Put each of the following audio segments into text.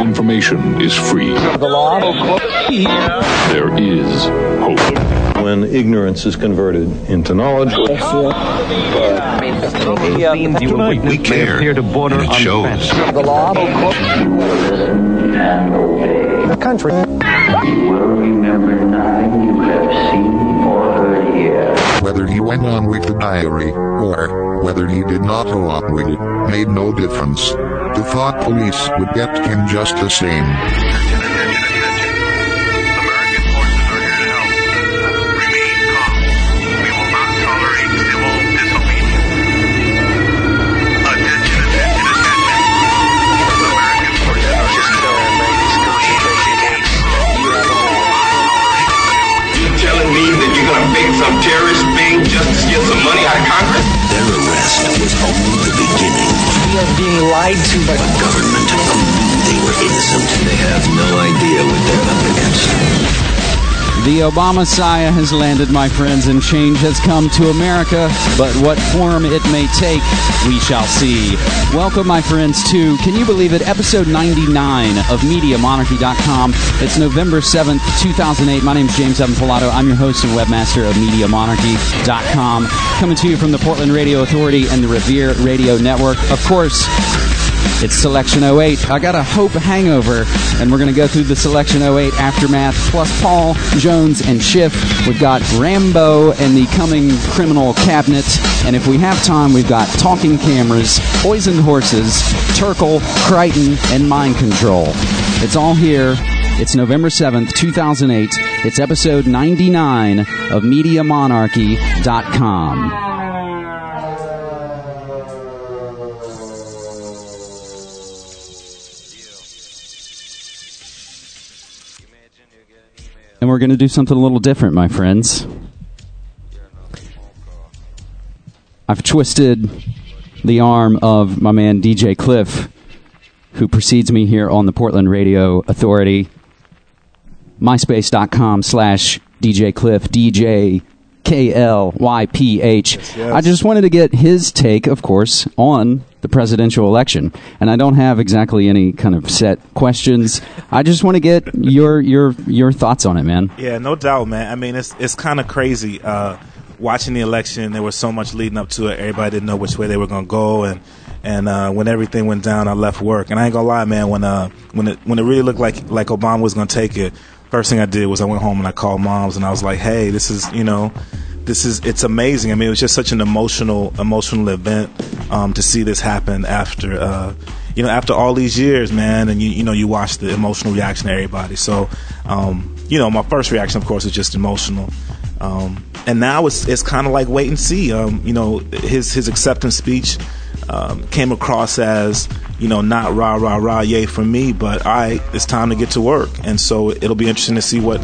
Information is free. The law. There is hope. When ignorance is converted into knowledge. We care, and it shows. The law. The country. You will remember nothing you have seen or heard here. Whether he went on with the diary, or whether he did not go on with it, made no difference. The thought police would get him just the same. Some terrorist being just to steal some money out of Congress? Their arrest was only the beginning. We are being lied to by the government who knew they were innocent. They have no idea what they're up against. The Obama-Messiah has landed, my friends, and change has come to America. But what form it may take, we shall see. Welcome, my friends, to, can you believe it, episode 99 of MediaMonarchy.com. It's November 7th, 2008. My name is James Evan Pilato. I'm your host and webmaster of MediaMonarchy.com. Coming to you from the Portland Radio Authority and the Revere Radio Network. Of course, it's Selection 08. I got a Hope hangover, and we're going to go through the Selection 08 aftermath, plus Paul, Jones, and Schiff. We've got Rambo and the coming criminal cabinet, and if we have time, we've got talking cameras, poisoned horses, Turkle, Crichton, and mind control. It's all here. It's November 7th, 2008. It's episode 99 of MediaMonarchy.com. And we're going to do something a little different, my friends. I've twisted the arm of my man DJ Cliff, who precedes me here on the Portland Radio Authority. MySpace.com/DJ Cliff, DJ KLYPH. Yes. I just wanted to get his take, of course, on the presidential election. And I don't have exactly any kind of set questions. I just want to get your thoughts on it, man. Yeah, no doubt, man. I mean, it's kind of crazy. Watching the election, there was so much leading up to it. Everybody didn't know which way they were going to go. And when everything went down, I left work. And I ain't going to lie, man, when it really looked like Obama was going to take it, first thing I did was I went home and I called moms and I was like, hey, it's amazing. I mean, it was just such an emotional event to see this happen after all these years, man. And you watch the emotional reaction of everybody. So, my first reaction, of course, is just emotional. And now it's kind of like wait and see. His acceptance speech came across as, not rah, rah, rah, yay for me, but it's time to get to work. And so it'll be interesting to see what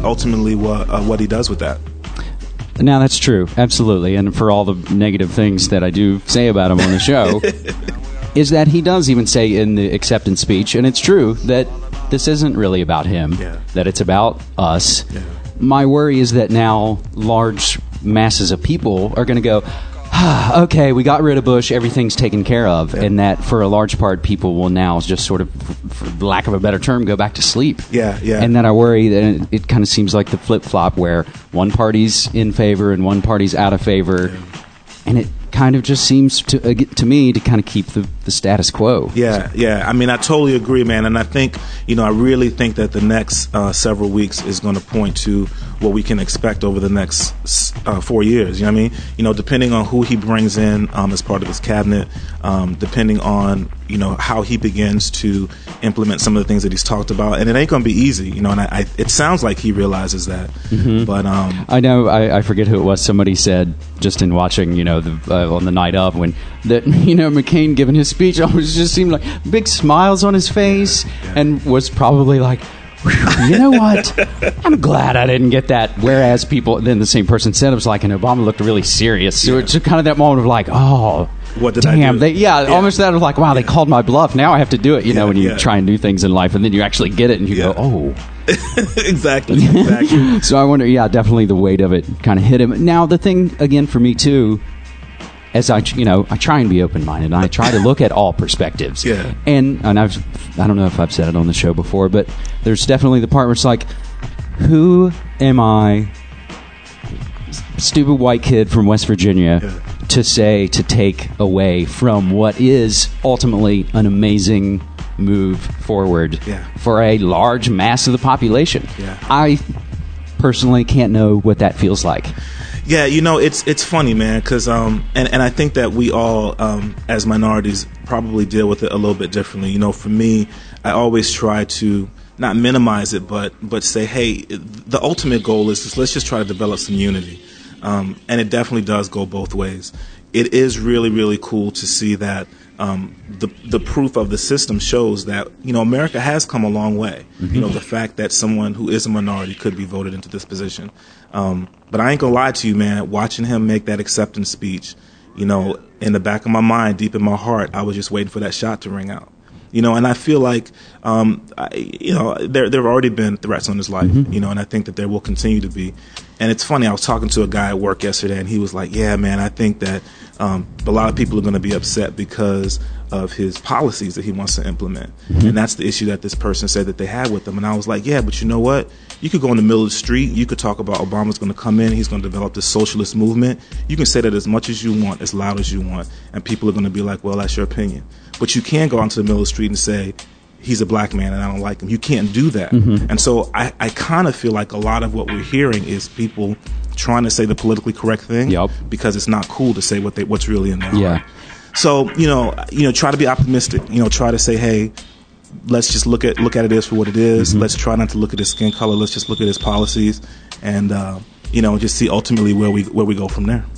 he does with that. Now, that's true. Absolutely. And for all the negative things that I do say about him on the show, is that he does even say in the acceptance speech, and it's true, that this isn't really about him, that it's about us. Yeah. My worry is that now large masses of people are going to go, okay, we got rid of Bush, everything's taken care of, and that for a large part, people will now just sort of, for lack of a better term, go back to sleep. Yeah. And then I worry that it kind of seems like the flip-flop where one party's in favor and one party's out of favor, and it kind of just seems to me to kind of keep the status quo. Yeah. I mean, I totally agree, man, and I think, I really think that the next several weeks is going to point to what we can expect over the next 4 years. You know what I mean? Depending on who he brings in as part of his cabinet, depending on how he begins to implement some of the things that he's talked about, and it ain't going to be easy. And it sounds like he realizes that. Mm-hmm. But I know I forget who it was. Somebody said just in watching on the night of when that McCain giving his speech, always just seemed like big smiles on his face, and was probably like, you know what? I'm glad I didn't get that. Whereas then the same person said it was like, and Obama looked really serious. So it's just kind of that moment of like, oh, what did I do? Almost that of like, wow, they called my bluff. Now I have to do it. When you try and do things in life, and then you actually get it, and you go, oh. Exactly. So I wonder, definitely the weight of it kind of hit him. Now, the thing, again, for me, too, as I try and be open-minded, and I try to look at all perspectives. Yeah. And I don't know if I've said it on the show before, but there's definitely the part where it's like, who am I, stupid white kid from West Virginia, to take away from what is ultimately an amazing move forward for a large mass of the population? Yeah. I personally can't know what that feels like. Yeah, it's funny, man, because and I think that we all, as minorities, probably deal with it a little bit differently. For me, I always try to not minimize it, but say, hey, the ultimate goal is let's just try to develop some unity, and it definitely does go both ways. It is really, really cool to see that the proof of the system shows that America has come a long way. The fact that someone who is a minority could be voted into this position. But I ain't gonna lie to you, man. Watching him make that acceptance speech, in the back of my mind, deep in my heart, I was just waiting for that shot to ring out. And I feel like, there have already been threats on his life, and I think that there will continue to be. And it's funny, I was talking to a guy at work yesterday, and he was like, yeah, man, I think that a lot of people are going to be upset because of his policies that he wants to implement. And that's the issue that this person said that they had with him. And I was like, yeah, but you know what? You could go in the middle of the street. You could talk about Obama's going to come in. He's going to develop this socialist movement. You can say that as much as you want, as loud as you want. And people are going to be like, well, that's your opinion. But you can go out into the middle of the street and say, he's a black man and I don't like him. You can't do that. And so I kind of feel like a lot of what we're hearing is people trying to say the politically correct thing because it's not cool to say what's really in their heart. So, try to be optimistic. Try to say, hey, let's just look at it as for what it is. Let's try not to look at his skin color. Let's just look at his policies and, just see ultimately where we go from there.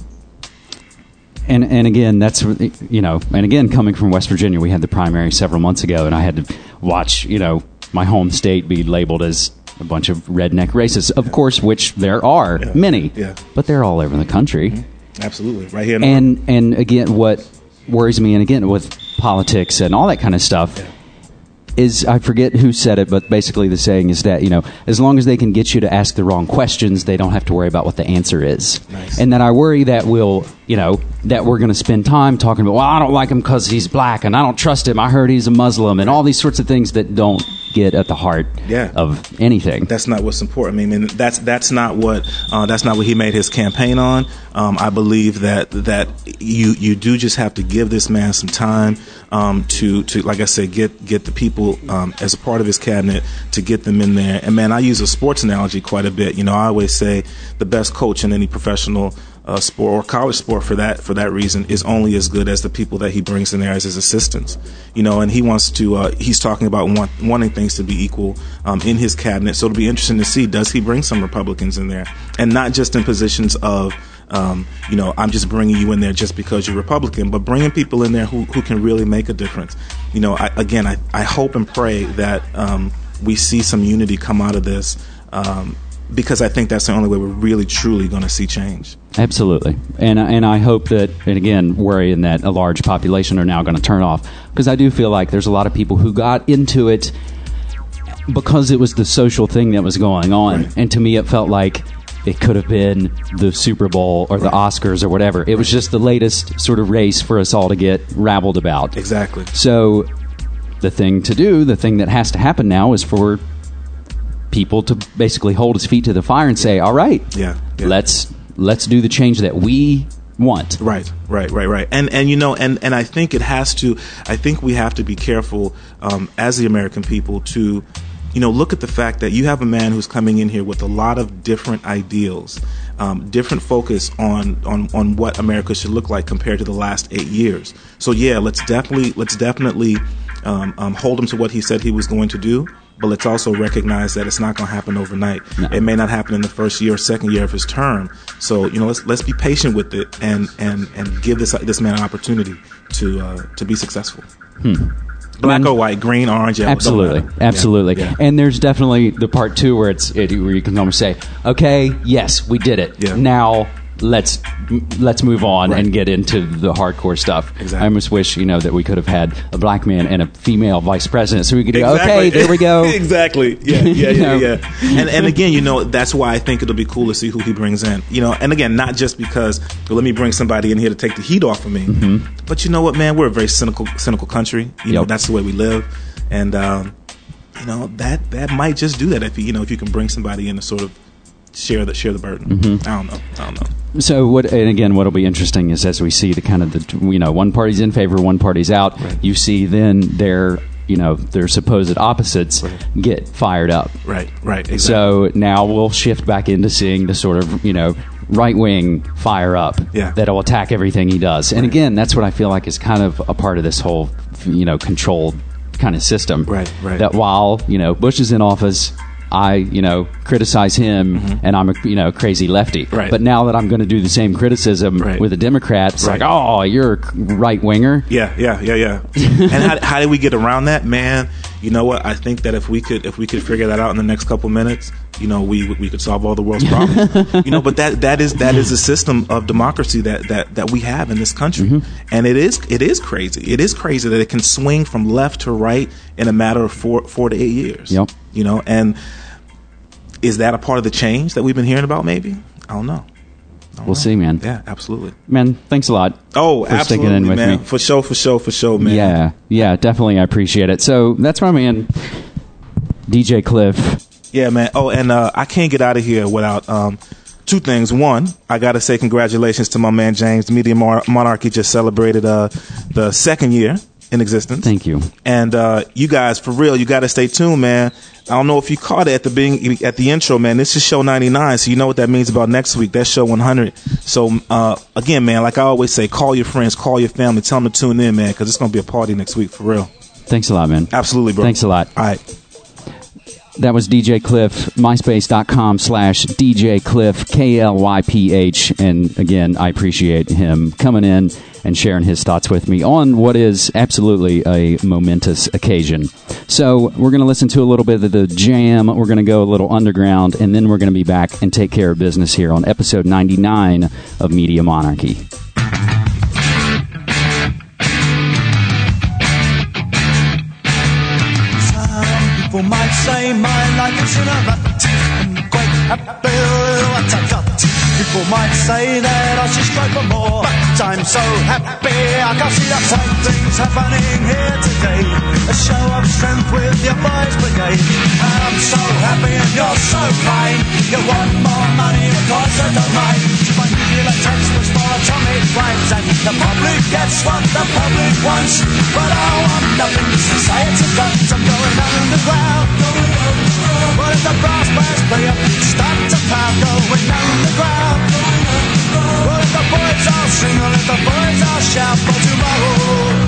And again, that's, and again, coming from West Virginia, we had the primary several months ago, and I had to watch, my home state be labeled as a bunch of redneck racists, of course, which there are many, but they're all over the country. Absolutely. Right here. And again, what worries me, and again, with politics and all that kind of stuff, is, I forget who said it, but basically the saying is that, as long as they can get you to ask the wrong questions, they don't have to worry about what the answer is. Nice. And that I worry that that we're going to spend time talking about, well, I don't like him because he's black, and I don't trust him. I heard he's a Muslim, and all these sorts of things that don't get at the heart of anything. That's not what's important. I mean, that's not what he made his campaign on. I believe that you do just have to give this man some time to like I said, get the people as a part of his cabinet, to get them in there. And man, I use a sports analogy quite a bit. I always say the best coach in any professional sport or college sport for that reason is only as good as the people that he brings in there as his assistants. And he wants to he's talking about wanting things to be equal in his cabinet. So it'll be interesting to see, does he bring some Republicans in there, and not just in positions of I'm just bringing you in there just because you're Republican, but bringing people in there who can really make a difference. I hope and pray that we see some unity come out of this, because I think that's the only way we're really truly going to see change. Absolutely. And I hope that, and again, worrying that a large population are now going to turn off, because I do feel like there's a lot of people who got into it because it was the social thing that was going on. Right. And to me, it felt like it could have been the Super Bowl or the Oscars or whatever. It was just the latest sort of race for us all to get rabbled about. Exactly. So the thing to do, the thing that has to happen now, is for people to basically hold his feet to the fire and say, all right, let's do the change that we want. Right. And I think I think we have to be careful as the American people to look at the fact that you have a man who's coming in here with a lot of different ideals, different focus on what America should look like compared to the last 8 years. So let's definitely hold him to what he said he was going to do. But let's also recognize that it's not going to happen overnight. No. It may not happen in the first year or second year of his term. So let's be patient with it and give this man an opportunity to be successful. Black or white, green, orange, yellow. Absolutely. Yeah. And there's definitely the part two where where you can almost say, okay, yes, we did it. Yeah. Now let's move on and get into the hardcore stuff. Exactly. I almost wish, that we could have had a black man and a female vice president, so we could go, Exactly. okay, there we go. Exactly. Yeah. And again, that's why I think it'll be cool to see who he brings in. And again, not just because let me bring somebody in here to take the heat off of me, but you know what, man, we're a very cynical country. That's the way we live, and that might just do that if you can bring somebody in to sort of share the burden. I don't know. So what'll be interesting is as we see the kind of the one party's in favor, one party's out. Right. You see then their supposed opposites get fired up. Right. Exactly. So now we'll shift back into seeing the sort of right wing fire up that'll attack everything he does. And again, that's what I feel like is kind of a part of this whole controlled kind of system. Right. That while Bush is in office, I, criticize him, and I'm a, crazy lefty. Right. But now that I'm going to do the same criticism with a Democrat, it's like, oh, you're a right-winger. Yeah. And how did we get around that, man? You know what? I think that if we could figure that out in the next couple minutes, we could solve all the world's problems. But that is the system of democracy that we have in this country, and it is crazy. It is crazy that it can swing from left to right in a matter of 4 to 8 years. Yep. And is that a part of the change that we've been hearing about? Maybe. I don't know. We'll see, man. Yeah, absolutely. Man, thanks a lot. Oh, for absolutely, sticking in with man. me. For sure, man. Yeah, definitely. I appreciate it. So that's my man, DJ Cliff. Yeah, man. Oh, and I can't get out of here without two things. One, I got to say congratulations to my man James. The Media Monarchy just celebrated the second year in existence. Thank you. And you guys, for real, you got to stay tuned, man. I don't know if you caught it at the intro, man. This is show 99, so you know what that means about next week. That's show 100. So, again, man, like I always say, call your friends, call your family, tell them to tune in, man, because it's going to be a party next week, for real. Thanks a lot, man. Absolutely, bro. Thanks a lot. All right. That was DJ Cliff, myspace.com/DJ Cliff, KLYPH. And again, I appreciate him coming in and sharing his thoughts with me on what is absolutely a momentous occasion. So we're going to listen to a little bit of the jam. We're going to go a little underground, and then we're going to be back and take care of business here on episode 99 of Media Monarchy. People might say my life is in a rut. I'm quite happy with what I've got. People might say that I should strive for more, but I'm so happy I can see the same things happening here today. A show of strength with your boys brigade. And I'm so happy and you're so kind. You want more money because I don't mind. My nuclear textbooks for atomic rhymes, and the public gets what the public wants. But I want nothing society got. I'm going underground. But if the brass bands play up, start to pound, going underground. But if the boys all sing, or if the boys all shout for tomorrow.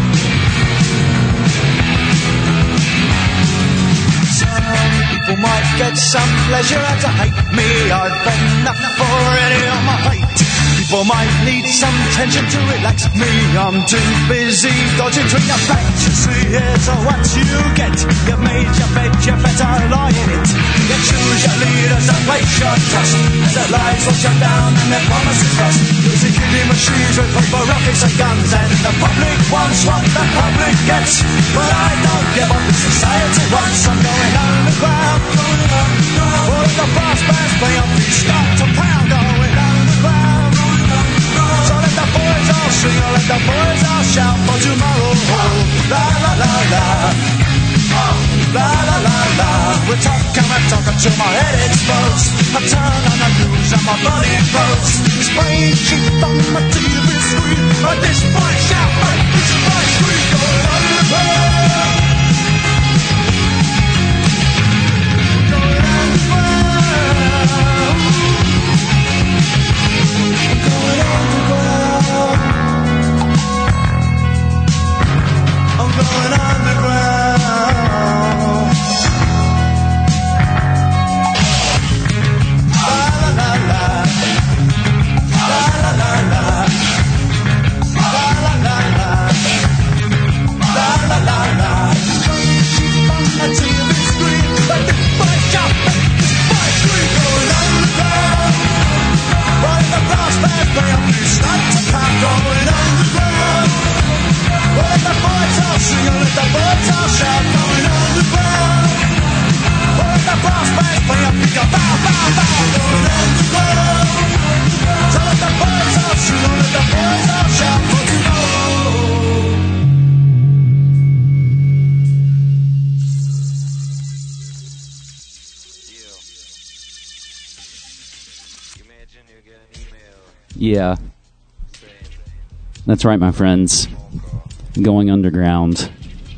Some people might get some pleasure out of hate me. I've got enough already on my plate. People might need some tension to relax me. I'm too busy dodging between the facts. You see, here's what you get. You've made your bed, you better lie in it. You choose your leaders and place your trust. Their lies will shut down and their promises rust. Using killing machines with paper, rockets and guns. And the public wants what the public gets. But I don't give up the society wants. I'm going underground. All of the brass bands play up, we start to pound. Going underground. So let the boys all sing, or let the boys all shout for tomorrow. La la la la. La la la la. We talk until my head explodes. I turn on the news and my body floats. Spraying cheap on my TV screen. But this boy shout, but this boy scream. Going underground. Going underground. Going underground. I'm going underground. La la la la. La la la la. La la la la. La la la la. Yeah. That's right, my friends. Going underground.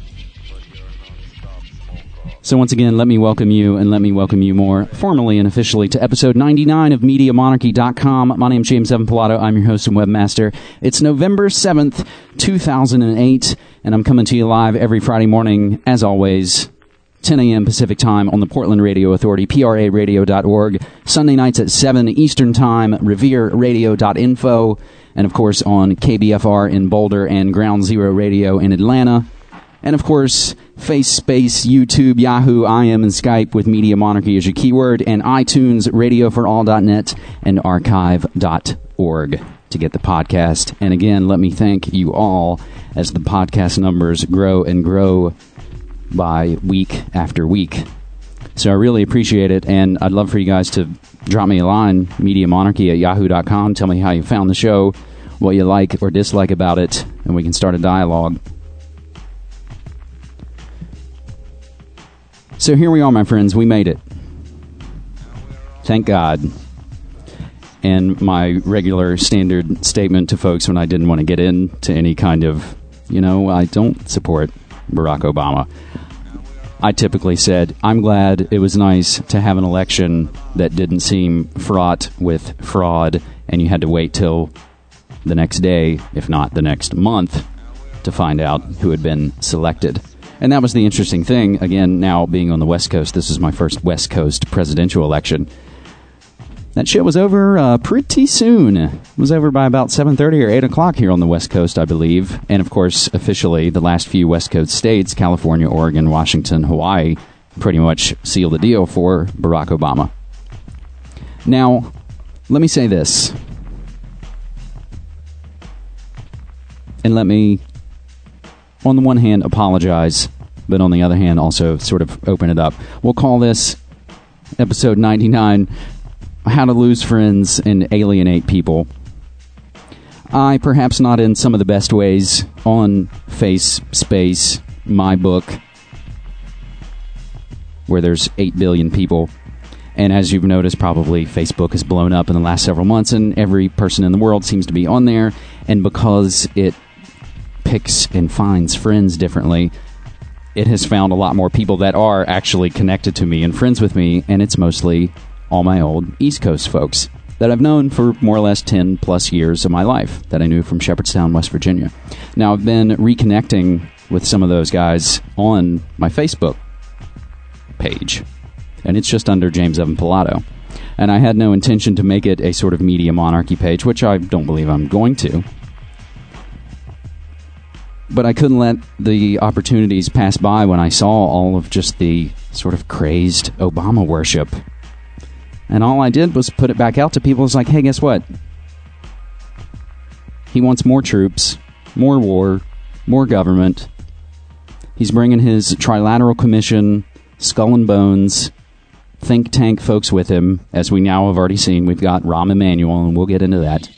So once again, let me welcome you, and let me welcome you more formally and officially to episode 99 of MediaMonarchy.com. My name's James Evan Pilato. I'm your host and webmaster. It's November 7th, 2008, and I'm coming to you live every Friday morning, as always, 10 a.m. Pacific Time on the Portland Radio Authority, PRAradio.org. Sunday nights at 7 Eastern Time, RevereRadio.info, and of course on KBFR in Boulder and Ground Zero Radio in Atlanta. And of course, Face, Space, YouTube, Yahoo, IM, and Skype with Media Monarchy as your keyword, and iTunes, radioforall.net, and archive.org to get the podcast. And again, let me thank you all as the podcast numbers grow and grow by week after week. So I really appreciate it, and I'd love for you guys to drop me a line, MediaMonarchy@yahoo.com. Tell me how you found the show, what you like or dislike about it, and we can start a dialogue. So here we are, my friends. We made it. Thank God. And my regular standard statement to folks when I didn't want to get into any kind of, I don't support Barack Obama. I typically said, I'm glad it was nice to have an election that didn't seem fraught with fraud, and you had to wait till the next day, if not the next month, to find out who had been selected. And that was the interesting thing. Again, now being on the West Coast, this is my first West Coast presidential election. That shit was over pretty soon. It was over by about 7:30 or 8 o'clock here on the West Coast, I believe. And, of course, officially, the last few West Coast states, California, Oregon, Washington, Hawaii, pretty much sealed the deal for Barack Obama. Now, let me say this. And let me, on the one hand, apologize, but on the other hand, also sort of open it up. We'll call this episode 99, How to Lose Friends and Alienate People. I, perhaps not in some of the best ways, on Face, Space, my book, where there's 8 billion people. And as you've noticed, probably Facebook has blown up in the last several months, and every person in the world seems to be on there. And because it picks and finds friends differently, it has found a lot more people that are actually connected to me and friends with me, and it's mostly all my old East Coast folks that I've known for more or less 10 plus years of my life, that I knew from Shepherdstown, West Virginia. Now, I've been reconnecting with some of those guys on my Facebook page, and it's just under James Evan Pilato. And I had no intention to make it a sort of Media Monarchy page, which I don't believe I'm going to. But I couldn't let the opportunities pass by when I saw all of just the sort of crazed Obama worship. And all I did was put it back out to people. It's like, hey, guess what? He wants more troops, more war, more government. He's bringing his Trilateral Commission, Skull and Bones, think tank folks with him, as we now have already seen. We've got Rahm Emanuel, and we'll get into that.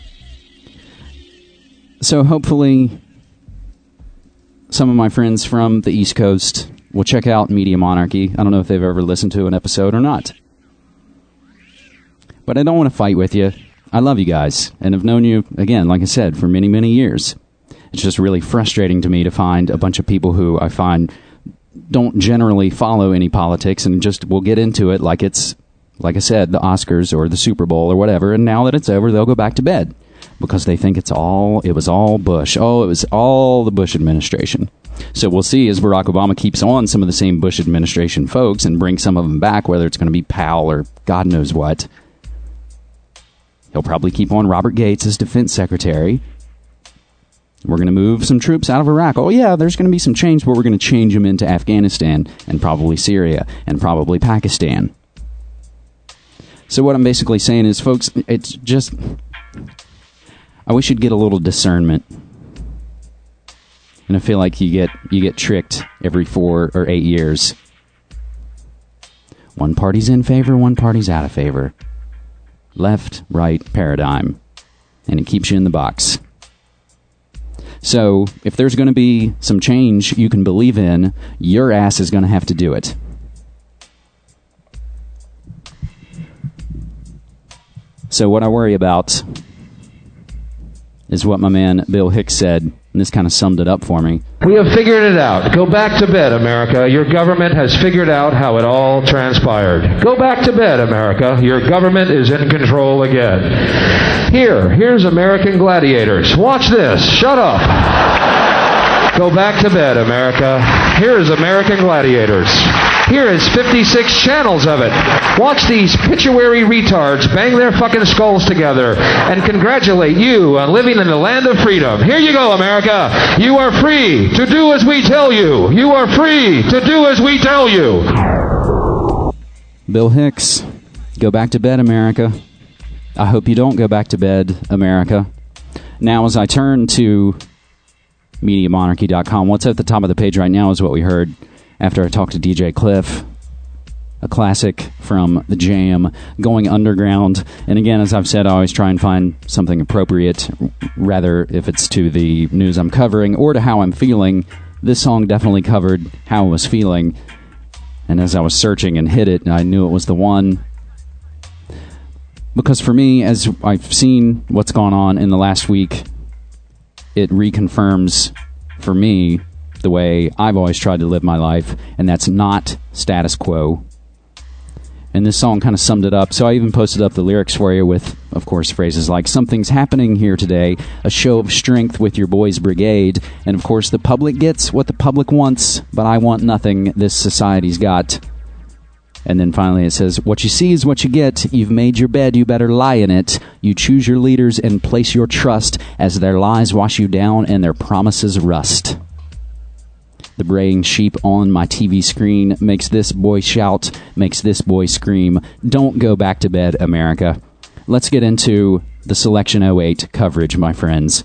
So hopefully some of my friends from the East Coast will check out Media Monarchy. I don't know if they've ever listened to an episode or not. But I don't want to fight with you. I love you guys, and have known you, again, like I said, for many, many years. It's just really frustrating to me to find a bunch of people who I find don't generally follow any politics and just will get into it like it's, like I said, the Oscars or the Super Bowl or whatever, and now that it's over, they'll go back to bed because they think it was all Bush. Oh, it was all the Bush administration. So we'll see as Barack Obama keeps on some of the same Bush administration folks and brings some of them back, whether it's going to be Powell or God knows what. He'll probably keep on Robert Gates as defense secretary. We're going to move some troops out of Iraq. Oh, yeah, there's going to be some change, but we're going to change them into Afghanistan and probably Syria and probably Pakistan. So what I'm basically saying is, folks, it's just, I wish you'd get a little discernment. And I feel like you get tricked every 4 or 8 years. One party's in favor, one party's out of favor. Left, right paradigm. And it keeps you in the box. So, if there's going to be some change you can believe in, your ass is going to have to do it. So what I worry about is what my man Bill Hicks said, and this kind of summed it up for me. We have figured it out. Go back to bed, America. Your government has figured out how it all transpired. Go back to bed, America. Your government is in control again. Here's American Gladiators. Watch this. Shut up. Go back to bed, America. Here's American Gladiators. Here is 56 channels of it. Watch these pituitary retards bang their fucking skulls together and congratulate you on living in the land of freedom. Here you go, America. You are free to do as we tell you. You are free to do as we tell you. Bill Hicks, go back to bed, America. I hope you don't go back to bed, America. Now, as I turn to MediaMonarchy.com, what's at the top of the page right now is what we heard after I talked to DJ Cliff, a classic from the Jam, Going Underground. And again, as I've said, I always try and find something appropriate, rather if it's to the news I'm covering or to how I'm feeling. This song definitely covered how I was feeling. And as I was searching and hit it, I knew it was the one. Because for me, as I've seen what's gone on in the last week, it reconfirms for me the way I've always tried to live my life, and that's not status quo. And this song kind of summed it up, so I even posted up the lyrics for you with, of course, phrases like, something's happening here today, a show of strength with your boys' brigade, and of course the public gets what the public wants, but I want nothing this society's got. And then finally it says, what you see is what you get. You've made your bed, you better lie in it. You choose your leaders and place your trust as their lies wash you down and their promises rust. The braying sheep on my TV screen makes this boy shout, makes this boy scream. Don't go back to bed, America. Let's get into the Selection 08 coverage, my friends.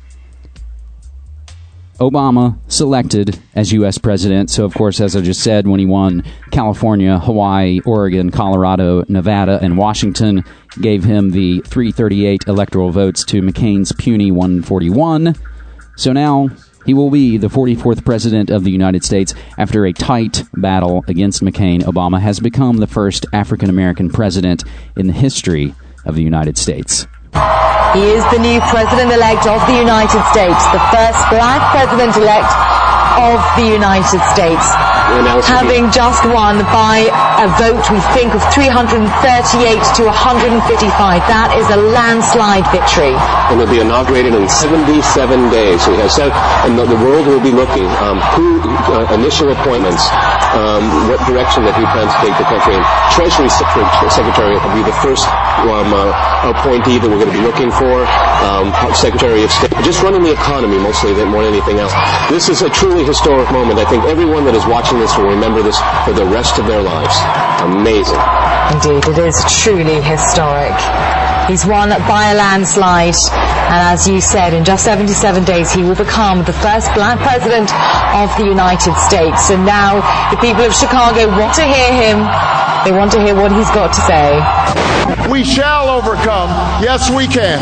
Obama selected as U.S. president, so of course, as I just said, when he won California, Hawaii, Oregon, Colorado, Nevada, and Washington, gave him the 338 electoral votes to McCain's puny 141. So now he will be the 44th president of the United States. After a tight battle against McCain, Obama has become the first African-American president in the history of the United States. He is the new president-elect of the United States, the first black president-elect of the United States, having just won by a vote, we think, of 338 to 155. That is a landslide victory. And will be inaugurated in 77 days. So he has said, and the world will be looking who initial appointments, what direction that he plans to take the country in. Treasury Secretary will be the first appointee that we're going to be looking for. Secretary of State, just running the economy mostly more than anything else. This is a truly historic moment. I think everyone that is watching this will remember this for the rest of their lives. Amazing. Indeed, it is truly historic. He's won by a landslide, and as you said, in just 77 days he will become the first black president of the United States. And now the people of Chicago want to hear him. They want to hear what he's got to say. We shall overcome. Yes, we can.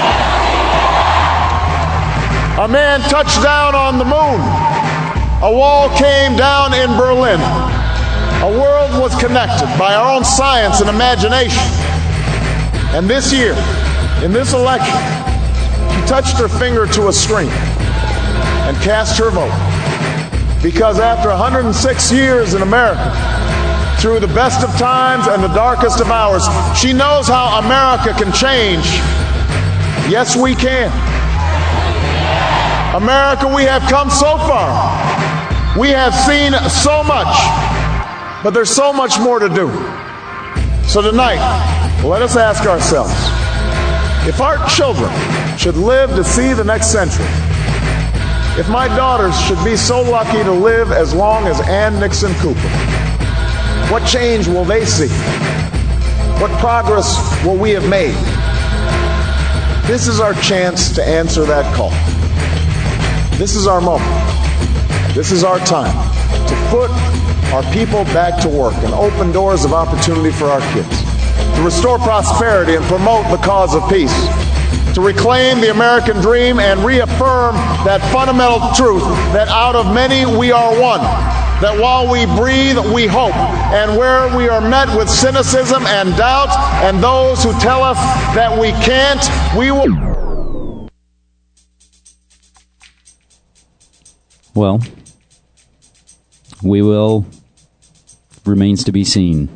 A man touched down on the moon. A wall came down in Berlin. A world was connected by our own science and imagination. And this year, in this election, she touched her finger to a screen and cast her vote. Because after 106 years in America, through the best of times and the darkest of hours, she knows how America can change. Yes, we can. America, we have come so far. We have seen so much, but there's so much more to do. So tonight, let us ask ourselves, if our children should live to see the next century, if my daughters should be so lucky to live as long as Ann Nixon Cooper, what change will they see? What progress will we have made? This is our chance to answer that call. This is our moment. This is our time to put our people back to work and open doors of opportunity for our kids, to restore prosperity and promote the cause of peace, to reclaim the American dream and reaffirm that fundamental truth that out of many we are one, that while we breathe, we hope, and where we are met with cynicism and doubt and those who tell us that we can't, we will. Well, we will. Remains to be seen.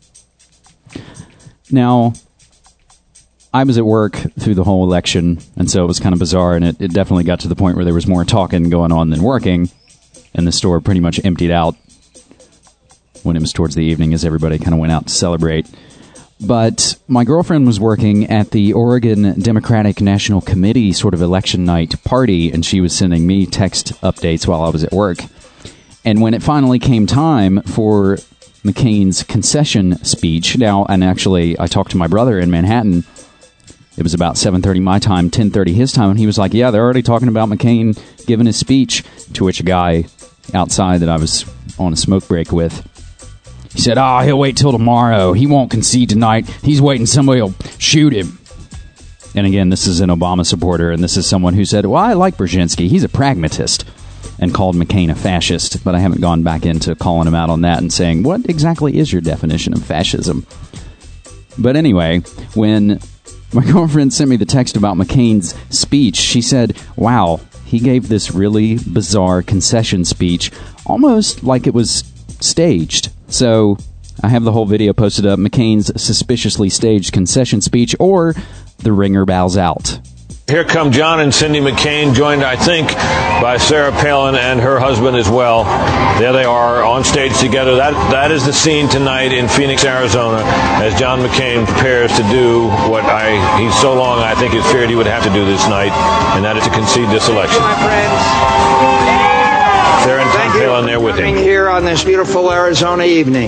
Now, I was at work through the whole election, and so it was kind of bizarre, and it definitely got to the point where there was more talking going on than working, and the store pretty much emptied out when it was towards the evening as everybody kind of went out to celebrate. But my girlfriend was working at the Oregon Democratic National Committee sort of election night party, and she was sending me text updates while I was at work. And when it finally came time for McCain's concession speech, now, and actually I talked to my brother in Manhattan, it was about 7:30 my time, 10:30 his time, and he was like, yeah, they're already talking about McCain giving his speech, to which a guy outside that I was on a smoke break with, he said, he'll wait till tomorrow. He won't concede tonight. He's waiting somebody will shoot him. And again, this is an Obama supporter, and this is someone who said, well, I like Brzezinski. He's a pragmatist, and called McCain a fascist. But I haven't gone back into calling him out on that and saying, what exactly is your definition of fascism? But anyway, when my girlfriend sent me the text about McCain's speech, she said, wow, he gave this really bizarre concession speech, almost like it was staged. So I have the whole video posted up, McCain's suspiciously staged concession speech, or the ringer bows out. Here come John and Cindy McCain, joined, I think, by Sarah Palin and her husband as well. There they are on stage together. That is the scene tonight in Phoenix, Arizona, as John McCain prepares to do what he's so long, I think, has feared he would have to do this night, and that is to concede this election. My friends. Sarah and Tom Palin there with him. Here on this beautiful Arizona evening.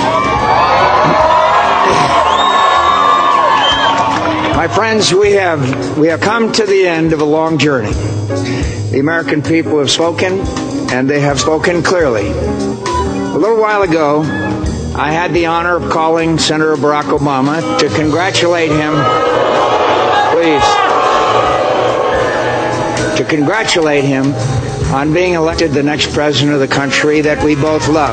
My friends, we have come to the end of a long journey. The American people have spoken, and they have spoken clearly. A little while ago, I had the honor of calling Senator Barack Obama to congratulate him. To congratulate him on being elected the next president of the country that we both love.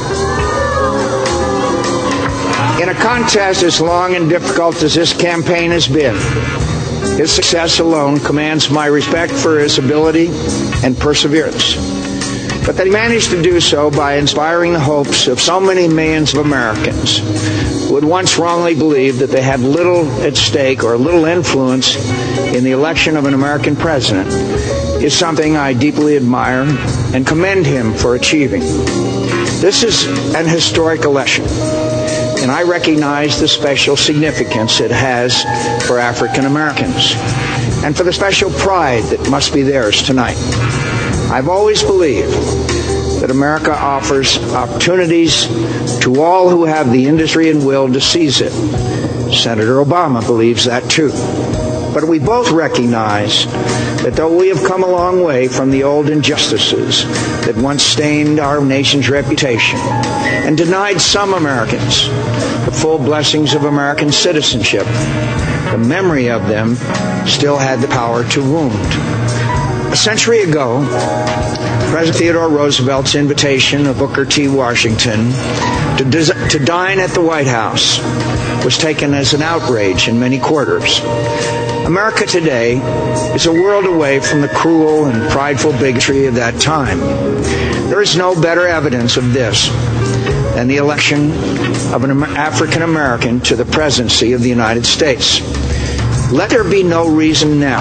In a contest as long and difficult as this campaign has been, his success alone commands my respect for his ability and perseverance. But that he managed to do so by inspiring the hopes of so many millions of Americans who had once wrongly believed that they had little at stake or little influence in the election of an American president is something I deeply admire and commend him for achieving. This is an historic election, and I recognize the special significance it has for African Americans and for the special pride that must be theirs tonight. I've always believed that America offers opportunities to all who have the industry and will to seize it. Senator Obama believes that too. But we both recognize that though we have come a long way from the old injustices that once stained our nation's reputation and denied some Americans the full blessings of American citizenship, the memory of them still had the power to wound. A century ago, President Theodore Roosevelt's invitation of Booker T. Washington to dine at the White House was taken as an outrage in many quarters. America today is a world away from the cruel and prideful bigotry of that time. There is no better evidence of this than the election of an African American to the presidency of the United States. Let there be no reason now.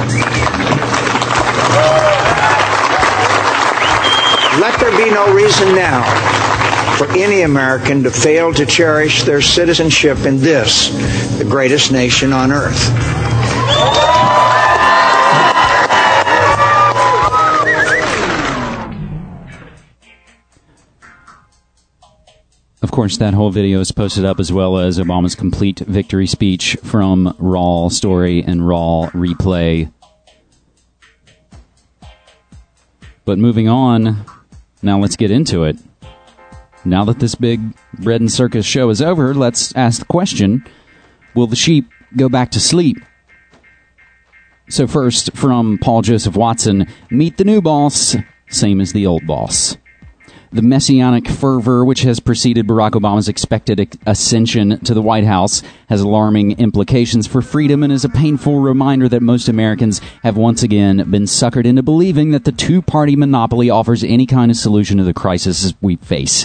Let there be no reason now for any American to fail to cherish their citizenship in this, the greatest nation on earth. Of course, that whole video is posted up, as well as Obama's complete victory speech from Raw Story and Raw Replay. But moving on, now let's get into it. Now that this big bread and circus show is over, let's ask the question, will the sheep go back to sleep? So first, from Paul Joseph Watson, meet the new boss, same as the old boss. The messianic fervor which has preceded Barack Obama's expected ascension to the White House has alarming implications for freedom and is a painful reminder that most Americans have once again been suckered into believing that the two-party monopoly offers any kind of solution to the crises we face.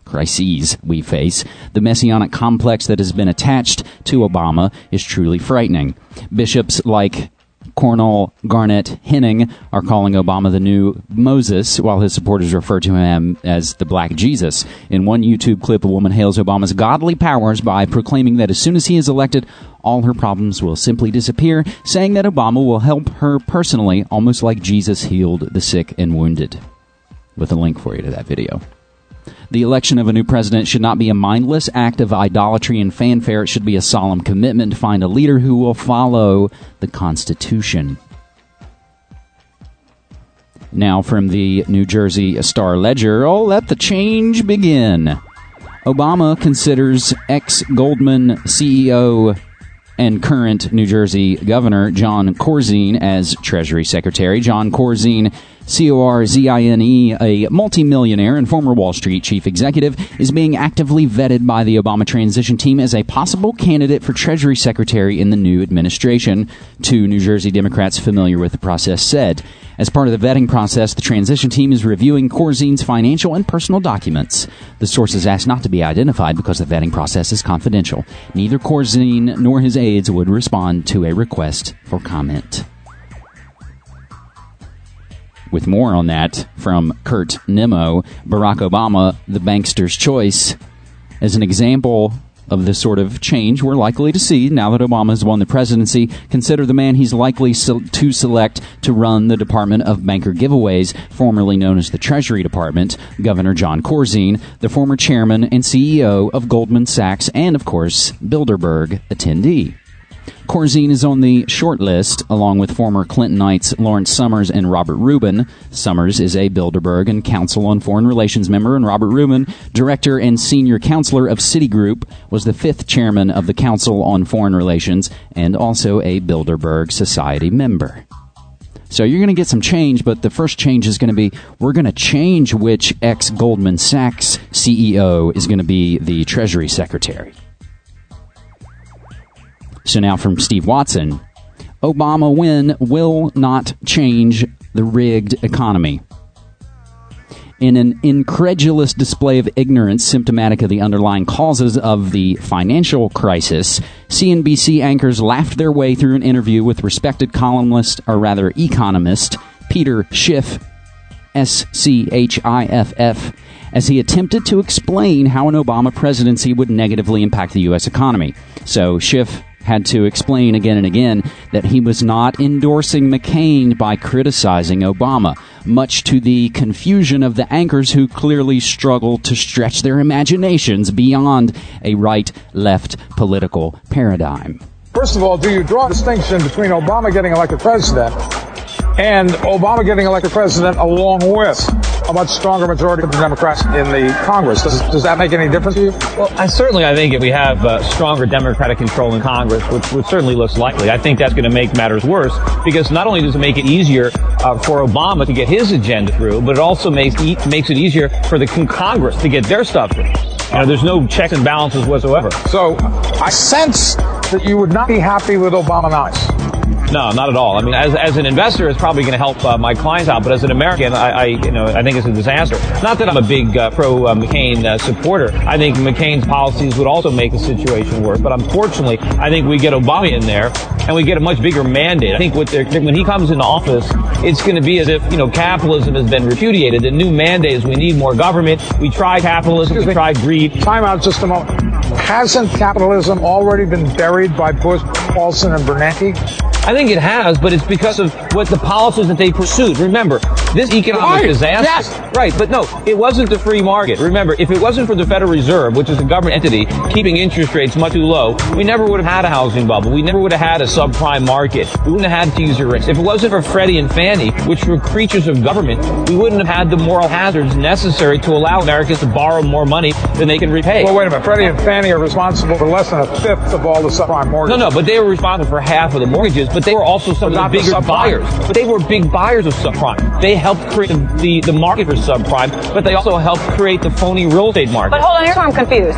The messianic complex that has been attached to Obama is truly frightening. Bishops like Cornell Garnett Henning are calling Obama the new Moses, while his supporters refer to him as the Black Jesus. In one YouTube clip, a woman hails Obama's godly powers by proclaiming that as soon as he is elected, all her problems will simply disappear, saying that Obama will help her personally, almost like Jesus healed the sick and wounded. With a link for you to that video. The election of a new president should not be a mindless act of idolatry and fanfare. It should be a solemn commitment to find a leader who will follow the Constitution. Now from the New Jersey Star-Ledger, let the change begin. Obama considers ex-Goldman CEO and current New Jersey Governor John Corzine as Treasury Secretary. John Corzine, C-O-R-Z-I-N-E, a multimillionaire and former Wall Street chief executive, is being actively vetted by the Obama transition team as a possible candidate for Treasury Secretary in the new administration, two New Jersey Democrats familiar with the process said. As part of the vetting process, the transition team is reviewing Corzine's financial and personal documents. The sources asked not to be identified because the vetting process is confidential. Neither Corzine nor his aides would respond to a request for comment. With more on that from Kurt Nimmo, Barack Obama, the bankster's choice. As an example of the sort of change we're likely to see now that Obama has won the presidency, consider the man he's likely to select to run the Department of Banker Giveaways, formerly known as the Treasury Department, Governor John Corzine, the former chairman and CEO of Goldman Sachs, and, of course, Bilderberg attendee. Corzine is on the short list, along with former Clintonites Lawrence Summers and Robert Rubin. Summers is a Bilderberg and Council on Foreign Relations member, and Robert Rubin, director and senior counselor of Citigroup, was the fifth chairman of the Council on Foreign Relations and also a Bilderberg Society member. So you're going to get some change, but the first change is going to be, we're going to change which ex-Goldman Sachs CEO is going to be the Treasury Secretary. So now from Steve Watson, Obama win will not change the rigged economy. In an incredulous display of ignorance symptomatic of the underlying causes of the financial crisis, CNBC anchors laughed their way through an interview with respected economist, Peter Schiff, S-C-H-I-F-F, as he attempted to explain how an Obama presidency would negatively impact the U.S. economy. So Schiff had to explain again and again that he was not endorsing McCain by criticizing Obama, much to the confusion of the anchors who clearly struggled to stretch their imaginations beyond a right-left political paradigm. First of all, do you draw a distinction between Obama getting elected president and Obama getting elected president along with a much stronger majority of the Democrats in the Congress? Does that make any difference to you? Well, I think if we have stronger Democratic control in Congress, which certainly looks likely, I think that's going to make matters worse, because not only does it make it easier for Obama to get his agenda through, but it also makes it easier for the Congress to get their stuff through. There's no checks and balances whatsoever. So I sense that you would not be happy with Obama-nice. No, not at all. I mean, as an investor, it's probably going to help my clients out, but as an American, I think it's a disaster. Not that I'm a big pro-McCain supporter. I think McCain's policies would also make the situation worse. But unfortunately, I think we get Obama in there, and we get a much bigger mandate. I think when he comes into office, it's going to be as if capitalism has been repudiated. The new mandate is we need more government. We tried capitalism. We tried greed. Time out just a moment. Hasn't capitalism already been buried by Bush, Paulson, and Bernanke? I think it has, but it's because of what the policies that they pursued. Remember, this economic disaster. Yes. Right, but no, it wasn't the free market. Remember, if it wasn't for the Federal Reserve, which is a government entity, keeping interest rates much too low, we never would have had a housing bubble. We never would have had a subprime market. We wouldn't have had teaser rates. If it wasn't for Freddie and Fannie, which were creatures of government, we wouldn't have had the moral hazards necessary to allow Americans to borrow more money than they can repay. Well, wait a minute. Freddie and Fannie are responsible for less than a fifth of all the subprime mortgages. No, but they were responsible for half of the mortgages, but they were also some of the bigger buyers. But they were big buyers of subprime. They helped create the market for subprime, but they also helped create the phony real estate market. But hold on, here's where I'm confused.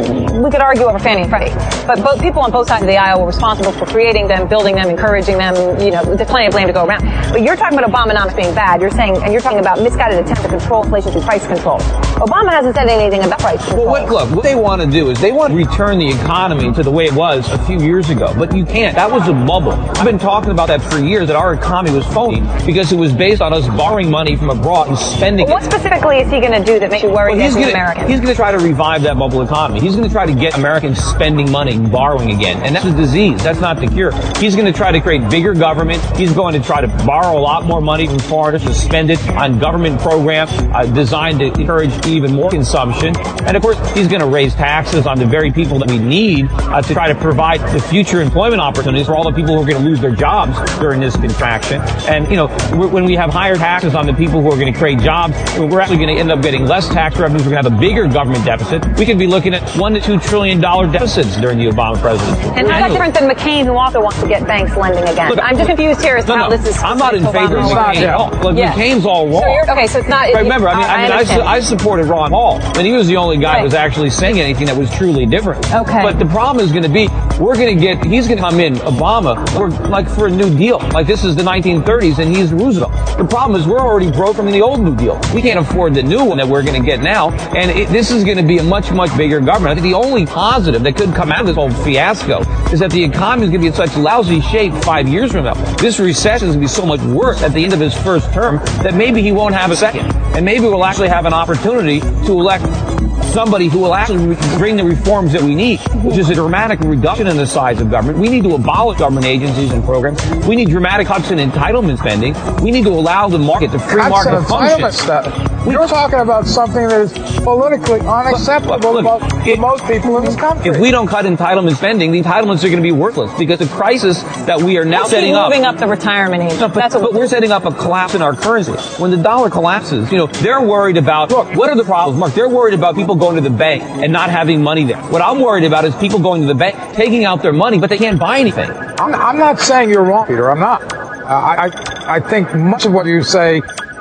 We could argue over Fannie and Freddie, but both people on both sides of the aisle were responsible for creating them, building them, encouraging them. There's plenty of blame to go around. But you're talking about Obamanomics being bad. You're talking about misguided attempt to control inflation through price control. Obama hasn't said anything about price control. Well, what they want to do is they want to return the economy to the way it was a few years ago. But you can't. That was a bubble. I've been talking about that for years, that our economy was phony because it was based on us borrowing money from abroad and spending it. What specifically is he going to do that makes you worried as an American? He's going to try to revive that bubble economy. He's going to try to get Americans spending money and borrowing again. And that's a disease. That's not the cure. He's going to try to create bigger government. He's going to try to borrow a lot more money from foreigners to spend it on government programs designed to encourage even more consumption. And of course, he's going to raise taxes on the very people that we need to try to provide the future employment opportunities for all the people who are going to lose their jobs during this contraction. And, when we have higher taxes on the people who are going to create jobs, we're actually going to end up getting less tax revenues. We're going to have a bigger government deficit. We could be looking at $1 to $2 trillion deficits during the Obama presidency. And how's that different than McCain, who also wants to get banks lending again? Look, I'm just confused here as to how this is. I'm not in favor of McCain at all. Look, McCain's all wrong. So it's not. Remember, I supported Ron Paul, and he was the only guy who was actually saying anything that was truly different. Okay. But the problem is going to be, he's going to come in, Obama, like for a New Deal. Like this is the 1930s, and he's Roosevelt. The problem is we're already broke from the old New Deal. We can't afford the new one that we're going to get now, and this is going to be a much, much bigger government. I think the only positive that could come out of this whole fiasco is that the economy is going to be in such lousy shape 5 years from now. This recession is going to be so much worse at the end of his first term that maybe he won't have a second. And maybe we'll actually have an opportunity to elect somebody who will actually bring the reforms that we need, which is a dramatic reduction in the size of government. We need to abolish government agencies and programs. We need dramatic cuts in entitlement spending. We need to allow the market, the free market to function. You're talking about something that is politically unacceptable to most people in this country. If we don't cut entitlement spending, the entitlements are going to be worthless because the crisis that we are now setting up. Moving up the retirement age. No, but we're setting up a collapse in our currency. When the dollar collapses, they're worried about, what are the problems, Mark? They're worried about people going to the bank and not having money there. What I'm worried about is people going to the bank, taking out their money, but they can't buy anything. I'm not saying you're wrong, Peter. I'm not. I think much of what you say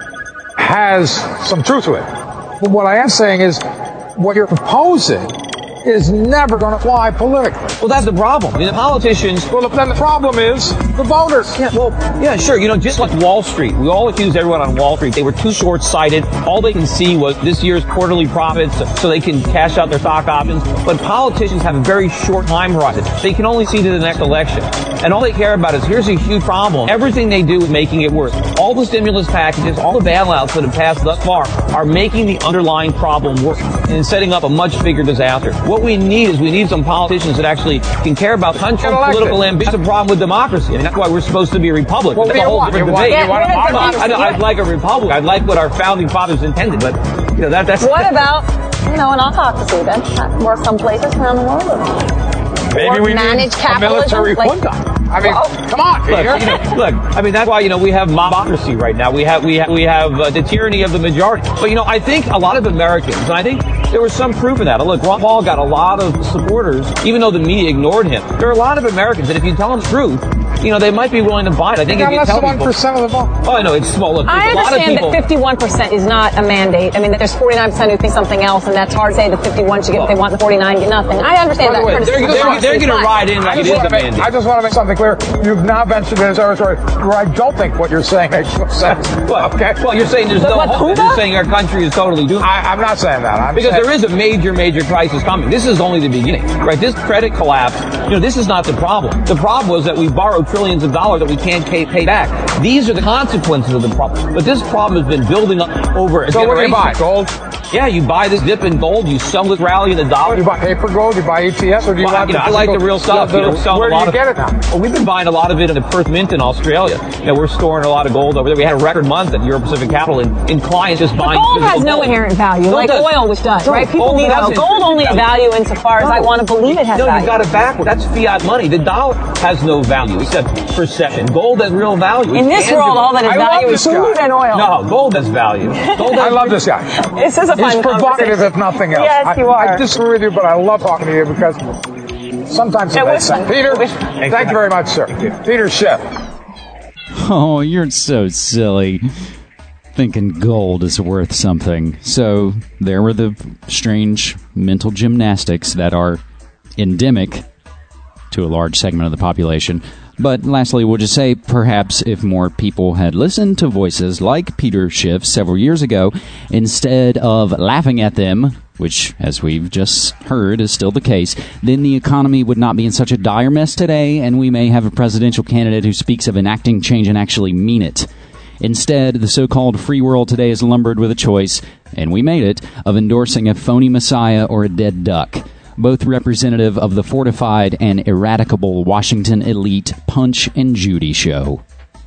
has some truth to it. But what I am saying is what you're proposing is never going to fly politically. Well, that's the problem. The politicians... Well, then the problem is the voters. Yeah, sure. Just like Wall Street. We all accuse everyone on Wall Street. They were too short-sighted. All they can see was this year's quarterly profits so they can cash out their stock options. But politicians have a very short time horizon. They can only see to the next election. And all they care about is, here's a huge problem. Everything they do is making it worse. All the stimulus packages, all the bailouts that have passed thus far are making the underlying problem worse and setting up a much bigger disaster. What we need some politicians that actually can care about country, political ambition. That's a problem with democracy. That's why we're supposed to be a republic. That's a whole different debate. I'd like a republic. I'd like what our founding fathers intended, but that's. What about and I'll talk to Sweden. That works some places around the world. Maybe we need a military junta. Come on, Peter. Look, that's why, we have mobocracy right now. We have the tyranny of the majority. But, I think a lot of Americans, and I think there was some proof in that. Look, Ron Paul got a lot of supporters, even though the media ignored him. There are a lot of Americans that if you tell them the truth, they might be willing to buy it. I think if you tell people... less than 1% of the vote. Oh, I know, it's small. Look, I understand that 51% is not a mandate. That there's 49% who think something else, and that's hard to say that 51 should get what they want, the 49 get nothing. I understand that. They're going to ride in like it is a mandate. I just want to make something clear. You've now ventured into territory where I don't think what you're saying makes sense. Okay? Well, you're saying there's no hope. You're saying our country is totally doomed. I'm not saying that. Because there is a major crisis coming. This is only the beginning, right? This credit collapse, this is not the problem. The problem was that we borrowed trillions of dollars that we can't pay back. These are the consequences of the problem. But this problem has been building up over a generation. So what do you buy? Gold? Yeah, you buy this dip in gold, you sell this rally in the dollar. You buy paper gold, you buy ETFs, or do you buy I like the real stuff. Where do you get it now? Well, we've been buying a lot of it in the Perth Mint in Australia. We're storing a lot of gold over there. We had a record month at Euro Pacific Capital in clients just buying gold has no inherent value, like oil, which does, right? People need oil. Gold only has value insofar as I want to believe it has value. No, you got it backward. That's fiat money. The dollar has no value except perception. Gold has real value. In this world, all that is value is food and oil. No, gold has value. I love this guy. This is a fun He's provocative, if nothing else. Yes, you are. I disagree with you, but I love talking to you because sometimes it makes sense. Peter, thank you very much, sir. Peter Schiff. Oh, you're so silly. thinking gold is worth something. So there were the strange mental gymnastics that are endemic to a large segment of the population. But lastly, we'll just say perhaps if more people had listened to voices like Peter Schiff several years ago, instead of laughing at them, which, as we've just heard, is still the case, then the economy would not be in such a dire mess today, and we may have a presidential candidate who speaks of enacting change and actually mean it. Instead, the so-called free world today is lumbered with a choice, and we made it, of endorsing a phony messiah or a dead duck, both representative of the fortified and eradicable Washington elite Punch and Judy show.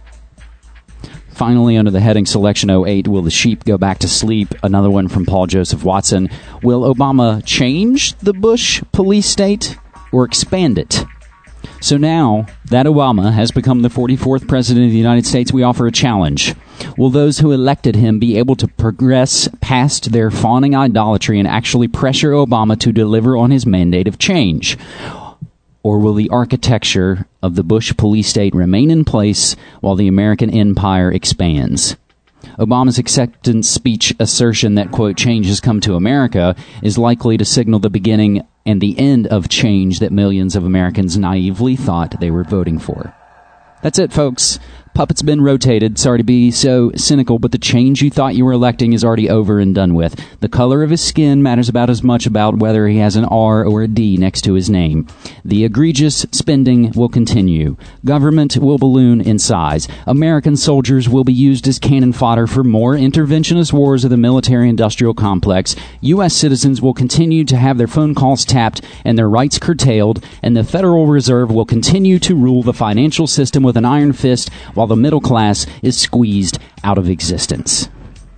Finally, under the heading Selection 08, will the sheep go back to sleep? Another one from Paul Joseph Watson. Will Obama change the Bush police state or expand it? So now that Obama has become the 44th president of the United States, we offer a challenge. Will those who elected him be able to progress past their fawning idolatry and actually pressure Obama to deliver on his mandate of change? Or will the architecture of the Bush police state remain in place while the American empire expands? Obama's acceptance speech assertion that, quote, change has come to America is likely to signal the beginning and the end of change that millions of Americans naively thought they were voting for. That's it, folks. Puppet's been rotated. Sorry to be so cynical, but the change you thought you were electing is already over and done with. The color of his skin matters about as much about whether he has an R or a D next to his name. The egregious spending will continue. Government will balloon in size. American soldiers will be used as cannon fodder for more interventionist wars of the military-industrial complex. U.S. citizens will continue to have their phone calls tapped and their rights curtailed, and the Federal Reserve will continue to rule the financial system with an iron fist while the middle class is squeezed out of existence.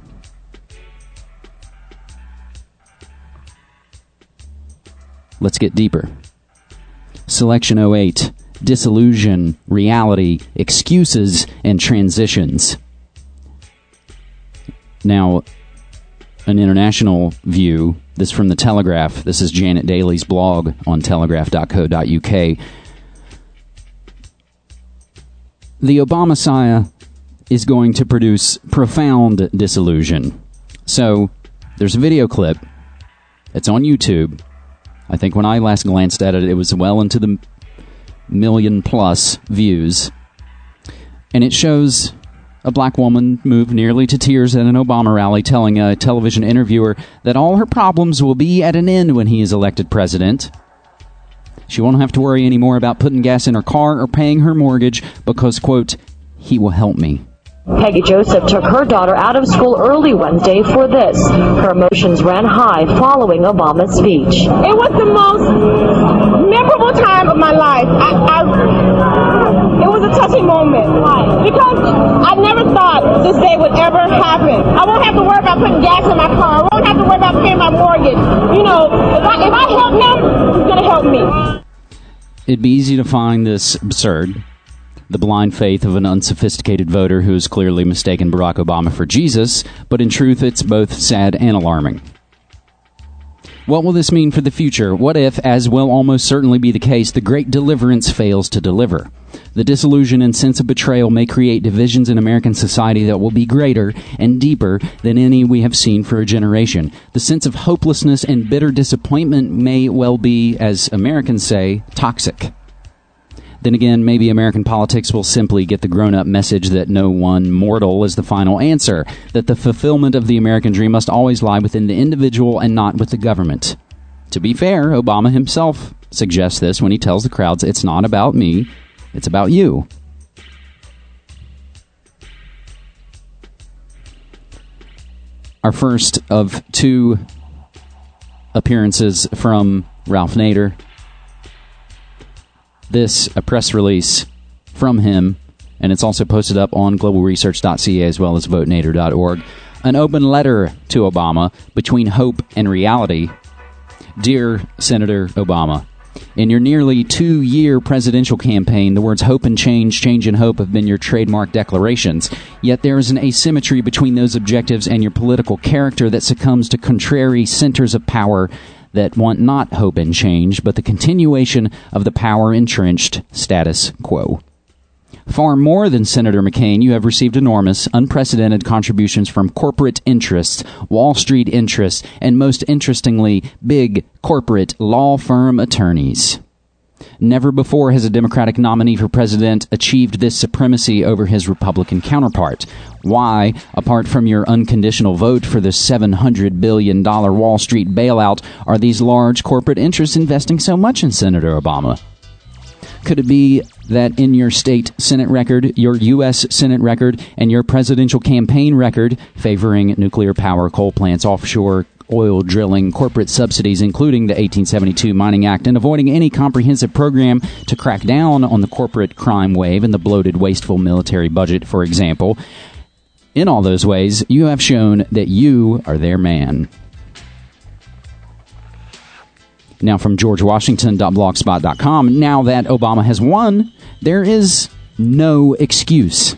Let's get deeper. Selection 08, disillusion, reality, excuses, and transitions. Now, an international view, this from the Telegraph. This is Janet Daly's blog on telegraph.co.uk. The Obama-Messiah is going to produce profound disillusion. So, there's a video clip. It's on YouTube. I think when I last glanced at it, it was well into the million-plus views. And it shows a black woman move nearly to tears at an Obama rally, telling a television interviewer that all her problems will be at an end when he is elected president. She won't have to worry anymore about putting gas in her car or paying her mortgage because, quote, he will help me. Peggy Joseph took her daughter out of school early Wednesday for this. Her emotions ran high following Obama's speech. It was the most memorable time of my life. It was a touching moment. Because I never thought this day would ever happen. I won't have to worry about putting gas in my car. I won't have to worry about paying my mortgage. You know, if I help him, he's going to help me. It'd be easy to find this absurd. The blind faith of an unsophisticated voter who has clearly mistaken Barack Obama for Jesus, but in truth it's both sad and alarming. What will this mean for the future? What if, as will almost certainly be the case, the great deliverance fails to deliver? The disillusion and sense of betrayal may create divisions in American society that will be greater and deeper than any we have seen for a generation. The sense of hopelessness and bitter disappointment may well be, as Americans say, toxic. Then again, maybe American politics will simply get the grown-up message that no one mortal is the final answer, that the fulfillment of the American dream must always lie within the individual and not with the government. To be fair, Obama himself suggests this when he tells the crowds, it's not about me, it's about you. Our first of two appearances from Ralph Nader. This, a press release from him, and it's also posted up on globalresearch.ca as well as votenader.org. An open letter to Obama between hope and reality. Dear Senator Obama, in your nearly 2-year presidential campaign, the words hope and change and hope have been your trademark declarations. Yet there is an asymmetry between those objectives and your political character that succumbs to contrary centers of power that want not hope and change, but the continuation of the power-entrenched status quo. Far more than Senator McCain, you have received enormous, unprecedented contributions from corporate interests, Wall Street interests, and most interestingly, big corporate law firm attorneys. Never before has a Democratic nominee for president achieved this supremacy over his Republican counterpart. Why, apart from your unconditional vote for the $700 billion Wall Street bailout, are these large corporate interests investing so much in Senator Obama? Could it be that in your state Senate record, your U.S. Senate record, and your presidential campaign record favoring nuclear power, coal plants, offshore oil drilling, corporate subsidies, including the 1872 Mining Act, and avoiding any comprehensive program to crack down on the corporate crime wave and the bloated, wasteful military budget, for example? In all those ways, you have shown that you are their man. Now from GeorgeWashington.blogspot.com, now that Obama has won, there is no excuse.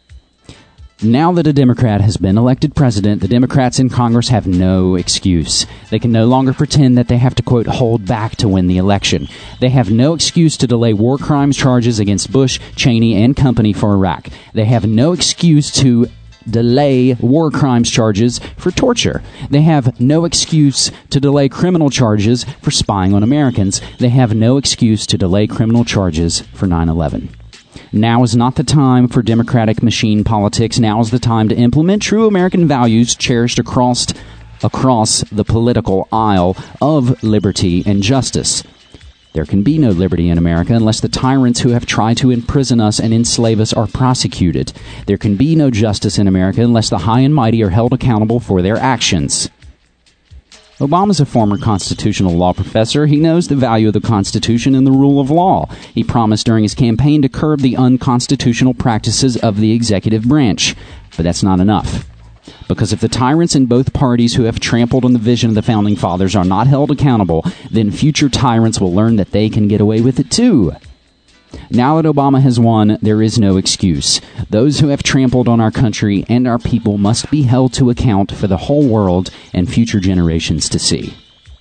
Now that a Democrat has been elected president, the Democrats in Congress have no excuse. They can no longer pretend that they have to, quote, hold back to win the election. They have no excuse to delay war crimes charges against Bush, Cheney, and company for Iraq. They have no excuse to delay war crimes charges for torture. They have no excuse to delay criminal charges for spying on Americans. They have no excuse to delay criminal charges for 9/11. Now is not the time for Democratic machine politics. Now is the time to implement true American values cherished across the political aisle of liberty and justice. There can be no liberty in America unless the tyrants who have tried to imprison us and enslave us are prosecuted. There can be no justice in America unless the high and mighty are held accountable for their actions. Obama's a former constitutional law professor. He knows the value of the Constitution and the rule of law. He promised during his campaign to curb the unconstitutional practices of the executive branch. But that's not enough. Because if the tyrants in both parties who have trampled on the vision of the Founding Fathers are not held accountable, then future tyrants will learn that they can get away with it too. Now that Obama has won, there is no excuse. Those who have trampled on our country and our people must be held to account for the whole world and future generations to see.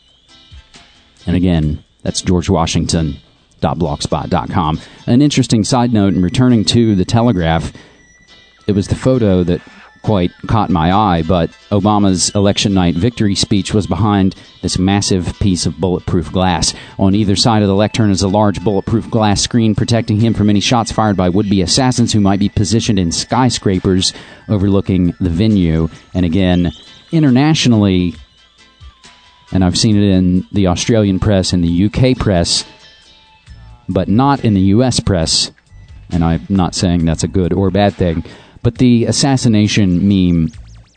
And again, that's GeorgeWashington.blogspot.com. An interesting side note, in returning to the Telegraph, it was the photo that quite caught my eye, but Obama's election night victory speech was behind this massive piece of bulletproof glass. On either side of the lectern is a large bulletproof glass screen protecting him from any shots fired by would-be assassins who might be positioned in skyscrapers overlooking the venue. And again, internationally, and I've seen it in the Australian press and the UK press, but not in the US press, and I'm not saying that's a good or bad thing, but the assassination meme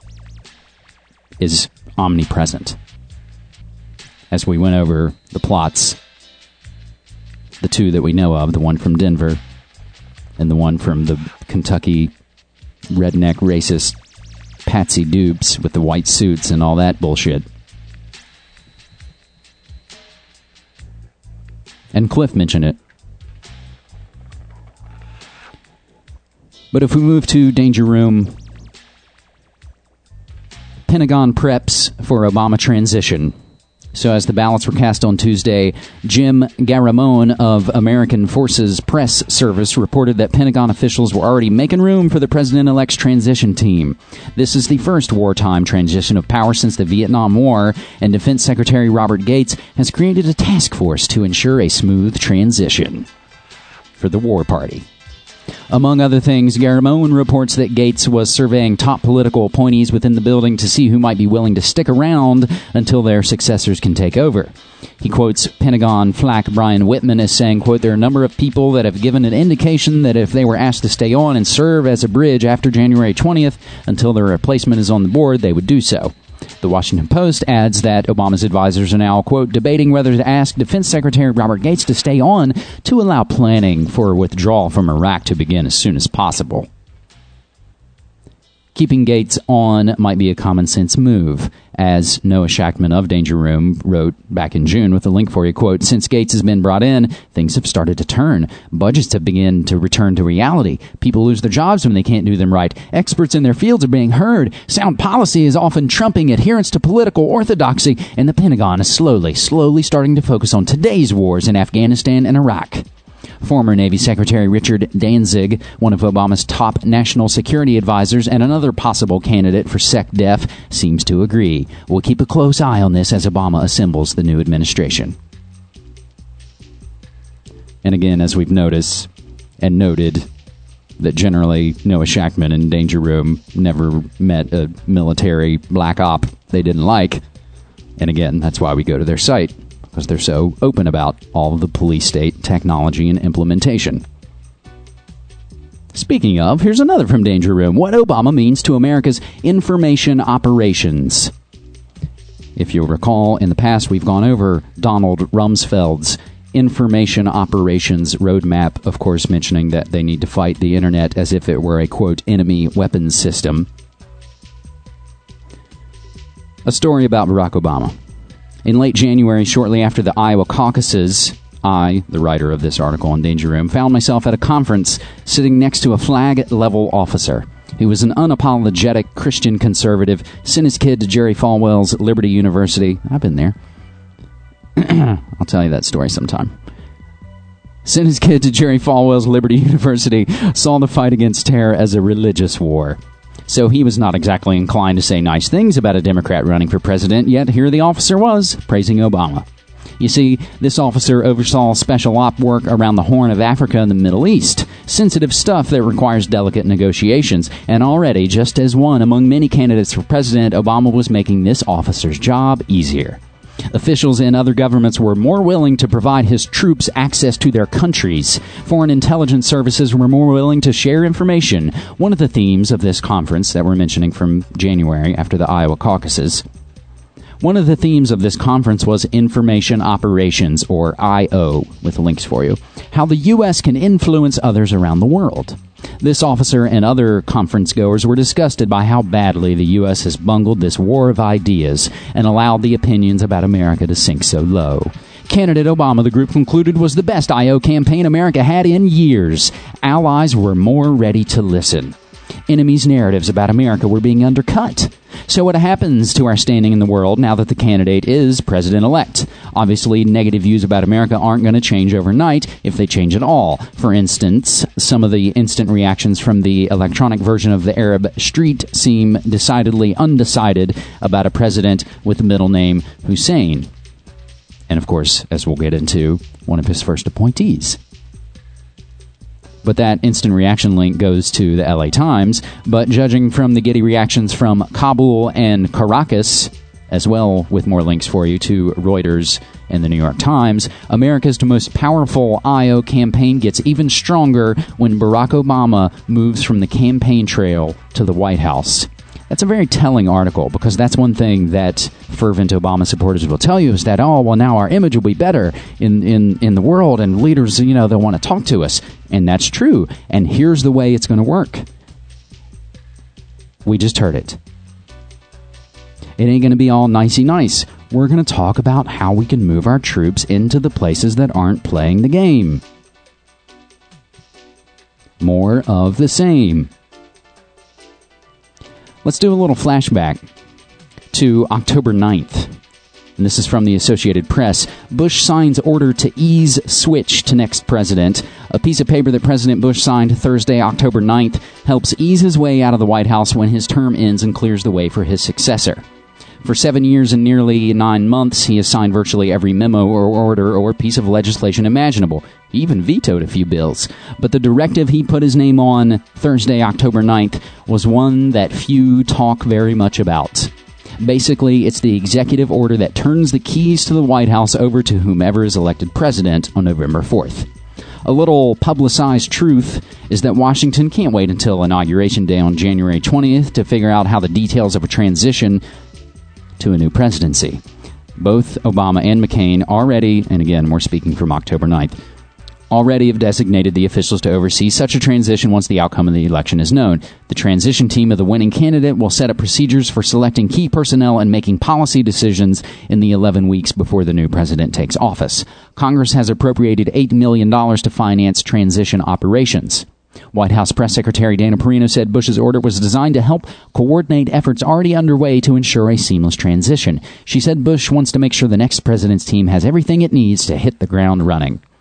is omnipresent. As we went over the plots, the two that we know of, the one from Denver and the one from the Kentucky redneck racist Patsy Dupes with the white suits and all that bullshit. And Cliff mentioned it. But if we move to Danger Room, Pentagon preps for Obama transition. So as the ballots were cast on Tuesday, Jim Garamone of American Forces Press Service reported that Pentagon officials were already making room for the president-elect's transition team. This is the first wartime transition of power since the Vietnam War, and Defense Secretary Robert Gates has created a task force to ensure a smooth transition for the war party. Among other things, Garamone reports that Gates was surveying top political appointees within the building to see who might be willing to stick around until their successors can take over. He quotes Pentagon flack Brian Whitman as saying, quote, there are a number of people that have given an indication that if they were asked to stay on and serve as a bridge after January 20th until their replacement is on the board, they would do so. The Washington Post adds that Obama's advisors are now, quote, debating whether to ask Defense Secretary Robert Gates to stay on to allow planning for withdrawal from Iraq to begin as soon as possible. Keeping Gates on might be a common-sense move, as Noah Shachtman of Danger Room wrote back in June with a link for you, quote, since Gates has been brought in, things have started to turn. Budgets have begun to return to reality. People lose their jobs when they can't do them right. Experts in their fields are being heard. Sound policy is often trumping adherence to political orthodoxy, and the Pentagon is slowly starting to focus on today's wars in Afghanistan and Iraq. Former Navy Secretary Richard Danzig, one of Obama's top national security advisors and another possible candidate for SecDef, seems to agree. We'll keep a close eye on this as Obama assembles the new administration. And again, as we've noticed and noted, that generally Noah Shachtman and Danger Room never met a military black op they didn't like. And again, that's why we go to their site, because they're so open about all of the police state technology and implementation. Speaking of, here's another from Danger Room. What Obama means to America's information operations. If you'll recall, in the past we've gone over Donald Rumsfeld's information operations roadmap, of course mentioning that they need to fight the internet as if it were a, quote, enemy weapons system. A story about Barack Obama. In late January, shortly after the Iowa caucuses, I, the writer of this article on Danger Room, found myself at a conference sitting next to a flag-level officer. He was an unapologetic Christian conservative, sent his kid to Jerry Falwell's Liberty University. I've been there. I'll tell you that story sometime. Sent his kid to Jerry Falwell's Liberty University, saw the fight against terror as a religious war. So he was not exactly inclined to say nice things about a Democrat running for president, yet here the officer was, praising Obama. You see, this officer oversaw special op work around the Horn of Africa and the Middle East, sensitive stuff that requires delicate negotiations, and already, just as one among many candidates for president, Obama was making this officer's job easier. Officials in other governments were more willing to provide his troops access to their countries. Foreign intelligence services were more willing to share information. One of the themes of this conference that we're mentioning from January after the Iowa caucuses. One of the themes of this conference was information operations, or I.O., with links for you. How the U.S. can influence others around the world. This officer and other conference goers were disgusted by how badly the U.S. has bungled this war of ideas and allowed the opinions about America to sink so low. Candidate Obama, the group concluded, was the best I.O. campaign America had in years. Allies were more ready to listen. Enemies' narratives about America were being undercut. So what happens to our standing in the world now that the candidate is president-elect? Obviously, negative views about America aren't going to change overnight, if they change at all. For instance, some of the instant reactions from the electronic version of the Arab Street seem decidedly undecided about a president with the middle name Hussein. And of course, as we'll get into, one of his first appointees. But that instant reaction link goes to the LA Times. But judging from the giddy reactions from Kabul and Caracas, as well with more links for you to Reuters and the New York Times, America's most powerful I.O. campaign gets even stronger when Barack Obama moves from the campaign trail to the White House. That's a very telling article, because that's one thing that fervent Obama supporters will tell you is that, oh, well, now our image will be better in the world, and leaders, they'll want to talk to us. And that's true. And here's the way it's going to work. We just heard it. It ain't going to be all nicey nice. We're going to talk about how we can move our troops into the places that aren't playing the game. More of the same. Let's do a little flashback to October 9th. And this is from the Associated Press. Bush signs order to ease switch to next president. A piece of paper that President Bush signed Thursday, October 9th, helps ease his way out of the White House when his term ends and clears the way for his successor. For 7 years and nearly 9 months, he has signed virtually every memo or order or piece of legislation imaginable. He even vetoed a few bills. But the directive he put his name on Thursday, October 9th, was one that few talk very much about. Basically, it's the executive order that turns the keys to the White House over to whomever is elected president on November 4th. A little publicized truth is that Washington can't wait until Inauguration Day on January 20th to figure out how the details of a transition to a new presidency. Both Obama and McCain already, and again, we're speaking from October 9th, already have designated the officials to oversee such a transition once the outcome of the election is known. The transition team of the winning candidate will set up procedures for selecting key personnel and making policy decisions in the 11 weeks before the new president takes office. Congress has appropriated $8 million to finance transition operations. White House Press Secretary Dana Perino said Bush's order was designed to help coordinate efforts already underway to ensure a seamless transition. She said Bush wants to make sure the next president's team has everything it needs to hit the ground running.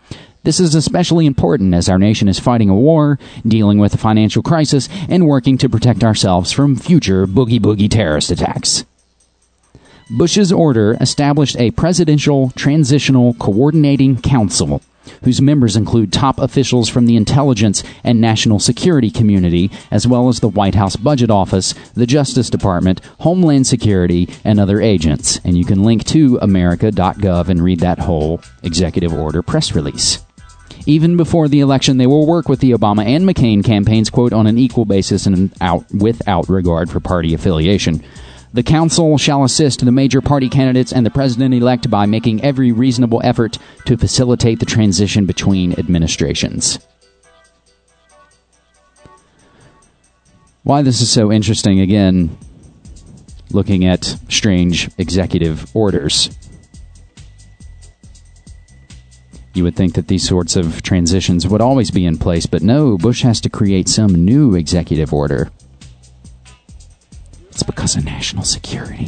This is especially important as our nation is fighting a war, dealing with a financial crisis, and working to protect ourselves from future boogie terrorist attacks. Bush's order established a Presidential Transitional Coordinating Council, whose members include top officials from the intelligence and national security community, as well as the White House Budget Office, the Justice Department, Homeland Security, and other agents. And you can link to america.gov and read that whole executive order press release. Even before the election, they will work with the Obama and McCain campaigns, quote, on an equal basis and without regard for party affiliation. The council shall assist the major party candidates and the president-elect by making every reasonable effort to facilitate the transition between administrations. Why this is so interesting, again, looking at strange executive orders. You would think that these sorts of transitions would always be in place, but no, Bush has to create some new executive order. It's because of national security.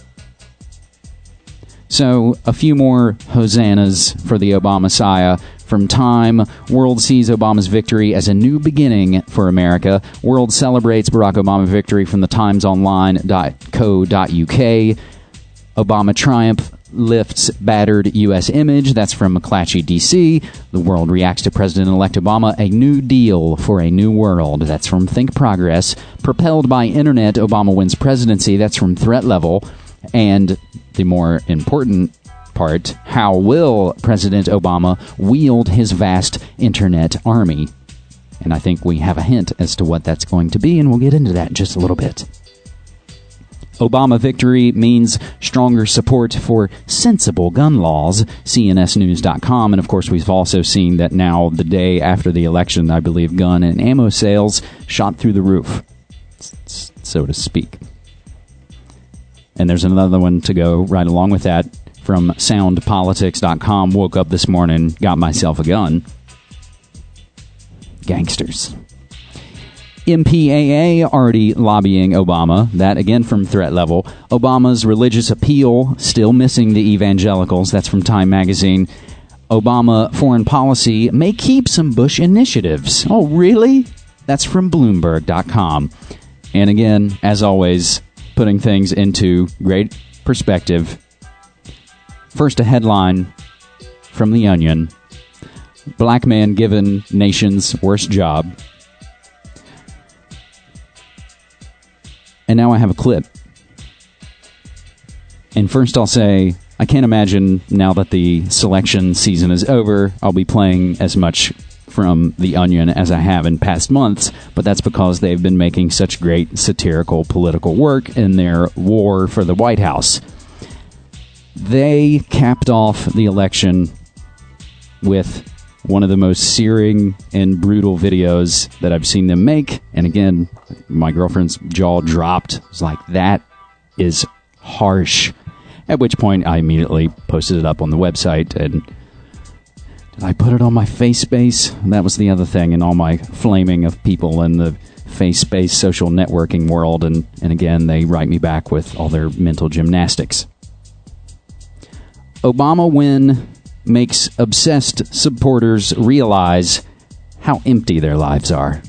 So, a few more hosannas for the Obama-Messiah. From Time, World sees Obama's victory as a new beginning for America. World celebrates Barack Obama victory from the timesonline.co.uk. Obama triumph lifts battered U.S. image. That's from McClatchy, D.C. The world reacts to President-elect Obama, a new deal for a new world. That's from Think Progress. Propelled by Internet, Obama wins presidency. That's from Threat Level. And the more important part, how will President Obama wield his vast Internet army? And I think we have a hint as to what that's going to be, and we'll get into that in just a little bit. Obama victory means stronger support for sensible gun laws, CNSnews.com. And, of course, we've also seen that now, the day after the election, I believe gun and ammo sales shot through the roof, so to speak. And there's another one to go right along with that from soundpolitics.com. Woke up this morning, got myself a gun. Gangsters. MPAA already lobbying Obama. That again from Threat Level. Obama's religious appeal still missing the evangelicals. That's from Time Magazine. Obama foreign policy may keep some Bush initiatives. Oh, really? That's from Bloomberg.com. And again, as always, putting things into great perspective. First, a headline from The Onion. Black man given nation's worst job. And now I have a clip. And first I'll say, I can't imagine now that the selection season is over, I'll be playing as much from The Onion as I have in past months, but that's because they've been making such great satirical political work in their war for the White House. They capped off the election with one of the most searing and brutal videos that I've seen them make. And again, my girlfriend's jaw dropped. It was like, that is harsh. At which point, I immediately posted it up on the website. And did I put it on my face space? That was the other thing in all my flaming of people in the face space social networking world. And again, they write me back with all their mental gymnastics. Obama win makes obsessed supporters realize how empty their lives are.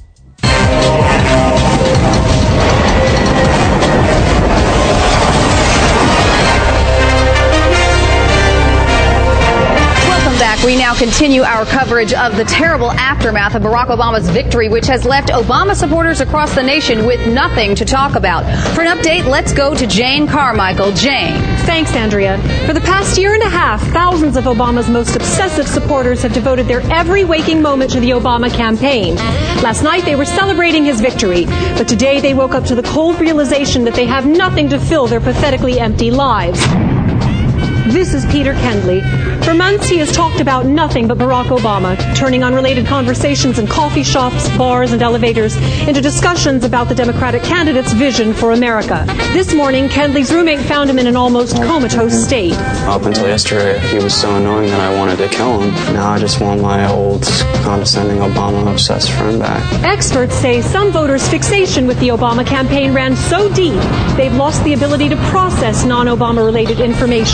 We now continue our coverage of the terrible aftermath of Barack Obama's victory, which has left Obama supporters across the nation with nothing to talk about. For an update, let's go to Jane Carmichael. Jane. Thanks, Andrea. For the past year and a half, thousands of Obama's most obsessive supporters have devoted their every waking moment to the Obama campaign. Last night, they were celebrating his victory, but today they woke up to the cold realization that they have nothing to fill their pathetically empty lives. This is Peter Kendley. For months, he has talked about nothing but Barack Obama, turning unrelated conversations in coffee shops, bars, and elevators into discussions about the Democratic candidate's vision for America. This morning, Kendley's roommate found him in an almost comatose state. Up until yesterday, he was so annoying that I wanted to kill him. Now I just want my old, condescending Obama-obsessed friend back. Experts say some voters' fixation with the Obama campaign ran so deep, they've lost the ability to process non-Obama-related information.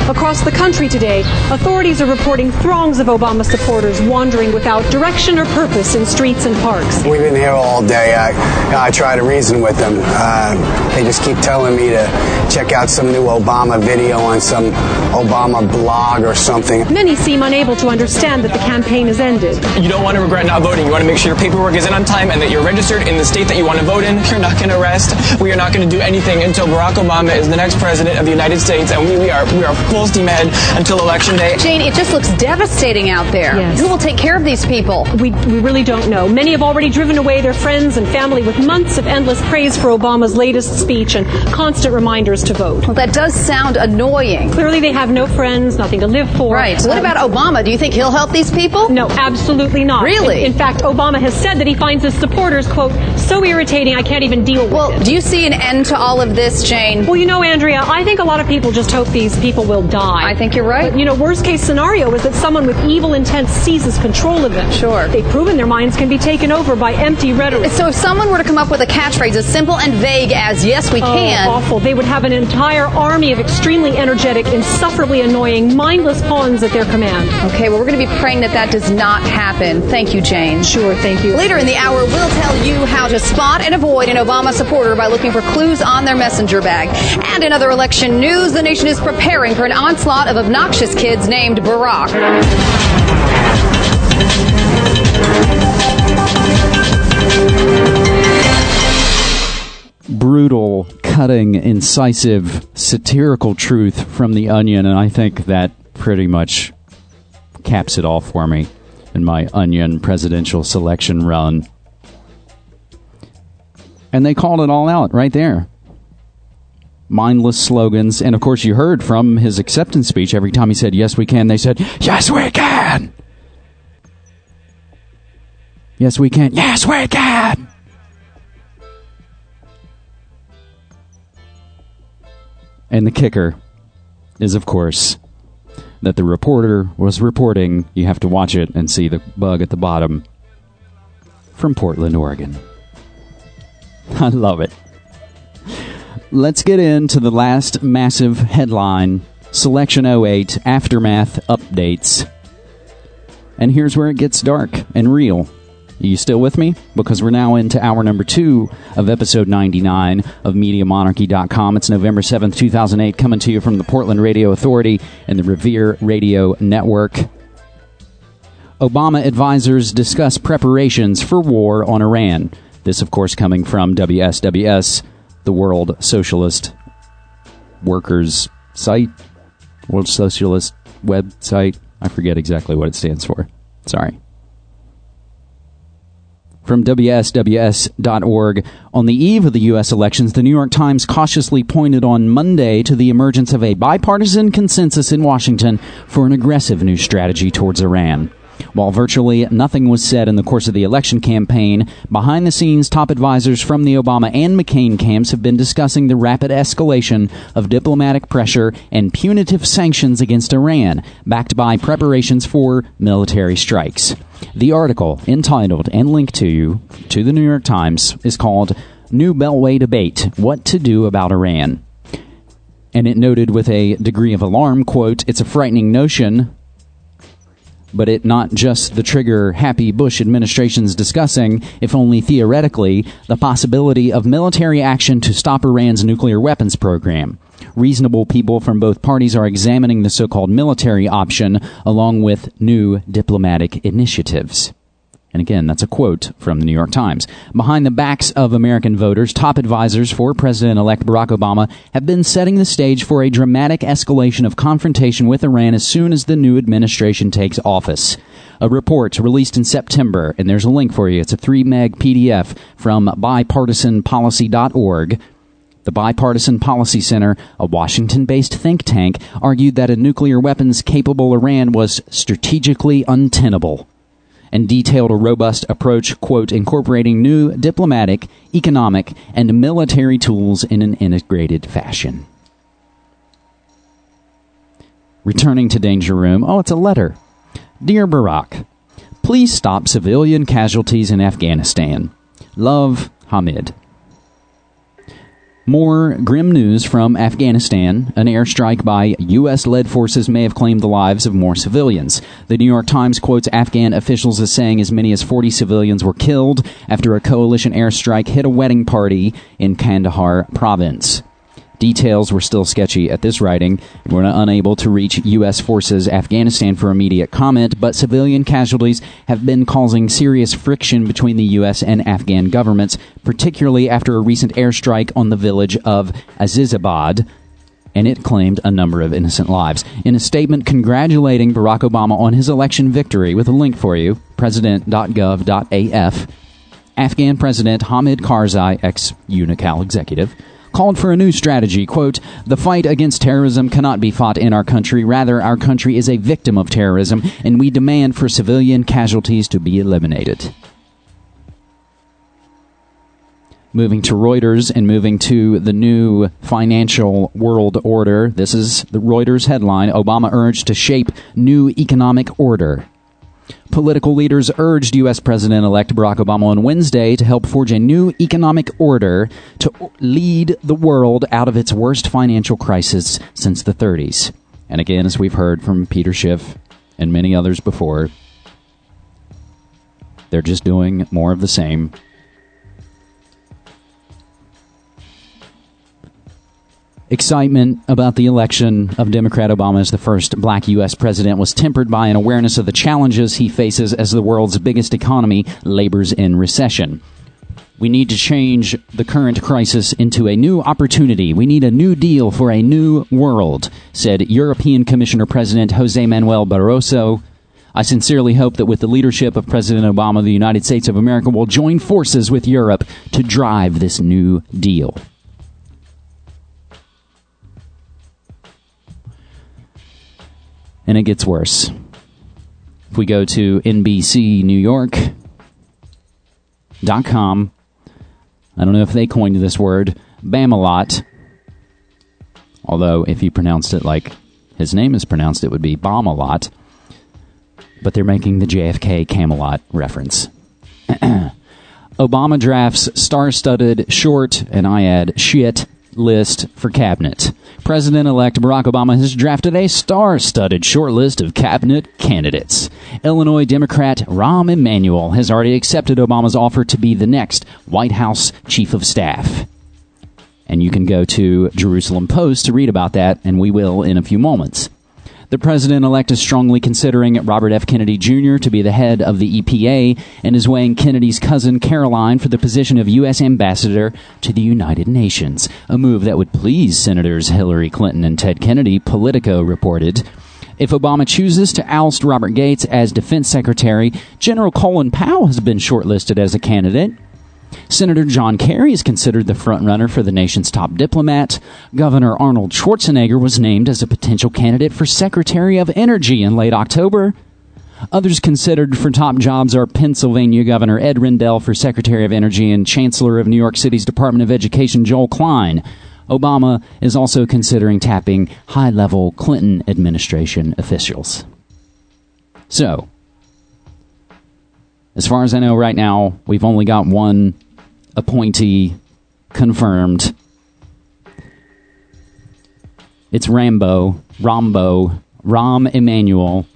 Across the country today, authorities are reporting throngs of Obama supporters wandering without direction or purpose in streets and parks. We've been here all day. I try to reason with them. They just keep telling me to check out some new Obama video on some Obama blog or something. Many seem unable to understand that the campaign has ended. You don't want to regret not voting. You want to make sure your paperwork is in on time and that you're registered in the state that you want to vote in. You're not going to rest. We are not going to do anything until Barack Obama is the next president of the United States, and we are full steam ahead until Election Day. Jane, it just looks devastating out there. Yes. Who will take care of these people? We really don't know. Many have already driven away their friends and family with months of endless praise for Obama's latest speech and constant reminders to vote. Well, that does sound annoying. Clearly they have no friends, nothing to live for. Right. What about Obama? Do you think he'll help these people? No, absolutely not. Really? In fact, Obama has said that he finds his supporters, quote, so irritating I can't even deal with it. Well, do you see an end to all of this, Jane? Well, you know, Andrea, I think a lot of people just hope these people will die. I think you're right. But, worst case scenario is that someone with evil intent seizes control of them. Sure. They've proven their minds can be taken over by empty rhetoric. So if someone were to come up with a catchphrase as simple and vague as, yes, we can. Awful. They would have an entire army of extremely energetic, insufferably annoying, mindless pawns at their command. Okay, well, we're going to be praying that does not happen. Thank you, Jane. Sure, thank you. Later in the hour, we'll tell you how to spot and avoid an Obama supporter by looking for clues on their messenger bag. And in other election news, the nation is preparing for an onslaught of obnoxious kids named Barack. Brutal, cutting, incisive, satirical truth from The Onion, and I think that pretty much caps it all for me in my Onion presidential selection run. And they called it all out right there. Mindless slogans, and of course you heard from his acceptance speech, every time he said, yes we can, they said, yes we can! Yes we can, yes we can! And the kicker is, of course, that the reporter was reporting, you have to watch it and see the bug at the bottom, from Portland, Oregon. I love it. Let's get into the last massive headline, Selection 08, Aftermath Updates. And here's where it gets dark and real. Are you still with me? Because we're now into hour number 2 of episode 99 of MediaMonarchy.com. It's November 7th, 2008, coming to you from the Portland Radio Authority and the Revere Radio Network. Obama advisors discuss preparations for war on Iran. This, of course, coming from WSWS, the World Socialist Workers site, World Socialist website. I forget exactly what it stands for. Sorry. From WSWS.org, on the eve of the U.S. elections, the New York Times cautiously pointed on Monday to the emergence of a bipartisan consensus in Washington for an aggressive new strategy towards Iran. While virtually nothing was said in the course of the election campaign, behind the scenes, top advisors from the Obama and McCain camps have been discussing the rapid escalation of diplomatic pressure and punitive sanctions against Iran, backed by preparations for military strikes. The article, entitled and linked to you to the New York Times, is called New Beltway Debate, What to Do About Iran. And it noted with a degree of alarm, quote, it's a frightening notion, but it not just the trigger happy Bush administration's discussing, if only theoretically, the possibility of military action to stop Iran's nuclear weapons program. Reasonable people from both parties are examining the so-called military option along with new diplomatic initiatives. And again, that's a quote from the New York Times. Behind the backs of American voters, top advisors for President-elect Barack Obama have been setting the stage for a dramatic escalation of confrontation with Iran as soon as the new administration takes office. A report released in September, and there's a link for you. It's a 3-meg PDF from bipartisanpolicy.org. The Bipartisan Policy Center, a Washington-based think tank, argued that a nuclear weapons-capable Iran was strategically untenable, and detailed a robust approach, quote, incorporating new diplomatic, economic, and military tools in an integrated fashion. Returning to Danger Room, it's a letter. Dear Barack, please stop civilian casualties in Afghanistan. Love, Hamid. More grim news from Afghanistan. An airstrike by U.S.-led forces may have claimed the lives of more civilians. The New York Times quotes Afghan officials as saying as many as 40 civilians were killed after a coalition airstrike hit a wedding party in Kandahar province. Details were still sketchy at this writing, and we're unable to reach U.S. forces Afghanistan for immediate comment, but civilian casualties have been causing serious friction between the U.S. and Afghan governments, particularly after a recent airstrike on the village of Azizabad, and it claimed a number of innocent lives. In a statement congratulating Barack Obama on his election victory, with a link for you, president.gov.af, Afghan President Hamid Karzai, ex-UNICAL executive, called for a new strategy. Quote, "The fight against terrorism cannot be fought in our country. Rather, our country is a victim of terrorism, and we demand for civilian casualties to be eliminated." Moving to Reuters and moving to the new financial world order. This is the Reuters headline: Obama urged to shape new economic order. Political leaders urged U.S. President-elect Barack Obama on Wednesday to help forge a new economic order to lead the world out of its worst financial crisis since the 30s. And again, as we've heard from Peter Schiff and many others before, they're just doing more of the same. Excitement about the election of Democrat Obama as the first black U.S. president was tempered by an awareness of the challenges he faces as the world's biggest economy labors in recession. We need to change the current crisis into a new opportunity. We need a new deal for a new world, said European Commissioner President Jose Manuel Barroso. I sincerely hope that with the leadership of President Obama, the United States of America will join forces with Europe to drive this new deal. And it gets worse. If we go to NBCNewYork.com, I don't know if they coined this word, Bamalot. Although, if you pronounced it like his name is pronounced, it would be Bamalot. But they're making the JFK Camelot reference. Obama drafts star-studded short, and I add shit, list for cabinet. President-elect Barack Obama has drafted a star-studded short list of cabinet candidates. Illinois Democrat Rahm Emanuel has already accepted Obama's offer to be the next White House Chief of Staff. And you can go to Jerusalem Post to read about that, and we will in a few moments. The president-elect is strongly considering Robert F. Kennedy Jr. to be the head of the EPA and is weighing Kennedy's cousin Caroline for the position of U.S. ambassador to the United Nations, a move that would please Senators Hillary Clinton and Ted Kennedy, Politico reported. If Obama chooses to oust Robert Gates as defense secretary, General Colin Powell has been shortlisted as a candidate. Senator John Kerry is considered the frontrunner for the nation's top diplomat. Governor Arnold Schwarzenegger was named as a potential candidate for Secretary of Energy in late October. Others considered for top jobs are Pennsylvania Governor Ed Rendell for Secretary of Energy and Chancellor of New York City's Department of Education Joel Klein. Obama is also considering tapping high-level Clinton administration officials. So, as far as I know right now, we've only got one appointee confirmed. It's Rahm Emanuel.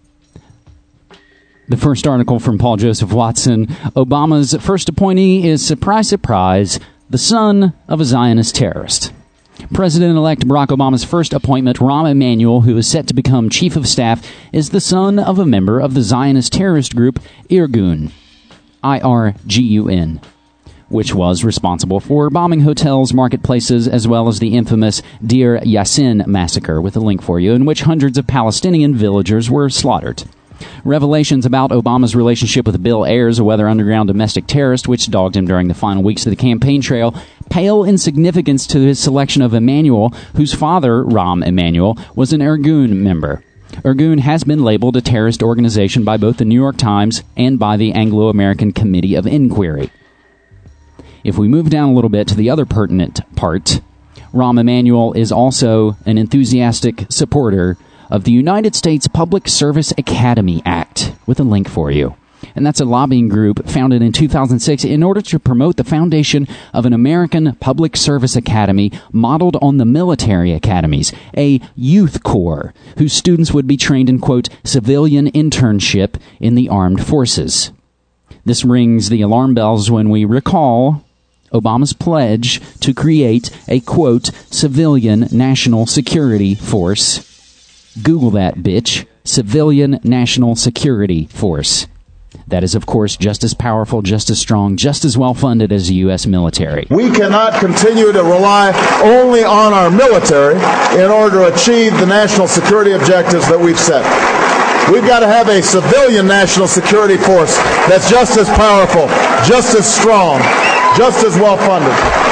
The first article from Paul Joseph Watson. Obama's first appointee is, surprise, surprise, the son of a Zionist terrorist. President-elect Barack Obama's first appointment, Rahm Emanuel, who is set to become chief of staff, is the son of a member of the Zionist terrorist group Irgun, I-R-G-U-N, which was responsible for bombing hotels, marketplaces, as well as the infamous Deir Yassin massacre, with a link for you, in which hundreds of Palestinian villagers were slaughtered. Revelations about Obama's relationship with Bill Ayers, a weather underground domestic terrorist which dogged him during the final weeks of the campaign trail, pale in significance to his selection of Emanuel, whose father, Rahm Emanuel, was an Irgun member. Irgun has been labeled a terrorist organization by both the New York Times and by the Anglo-American Committee of Inquiry. If we move down a little bit to the other pertinent part, Rahm Emanuel is also an enthusiastic supporter of the United States Public Service Academy Act, with a link for you. and that's a lobbying group founded in 2006 in order to promote the foundation of an American public service academy modeled on the military academies, a youth corps, whose students would be trained in, quote, civilian internship in the armed forces. This rings the alarm bells when we recall Obama's pledge to create a, quote, civilian national security force. Google that, bitch. Civilian national security force. That is, of course, just as powerful, just as strong, just as well-funded as the U.S. military. We cannot continue to rely only on our military in order to achieve the national security objectives that we've set. We've got to have a civilian national security force that's just as powerful, just as strong, just as well-funded.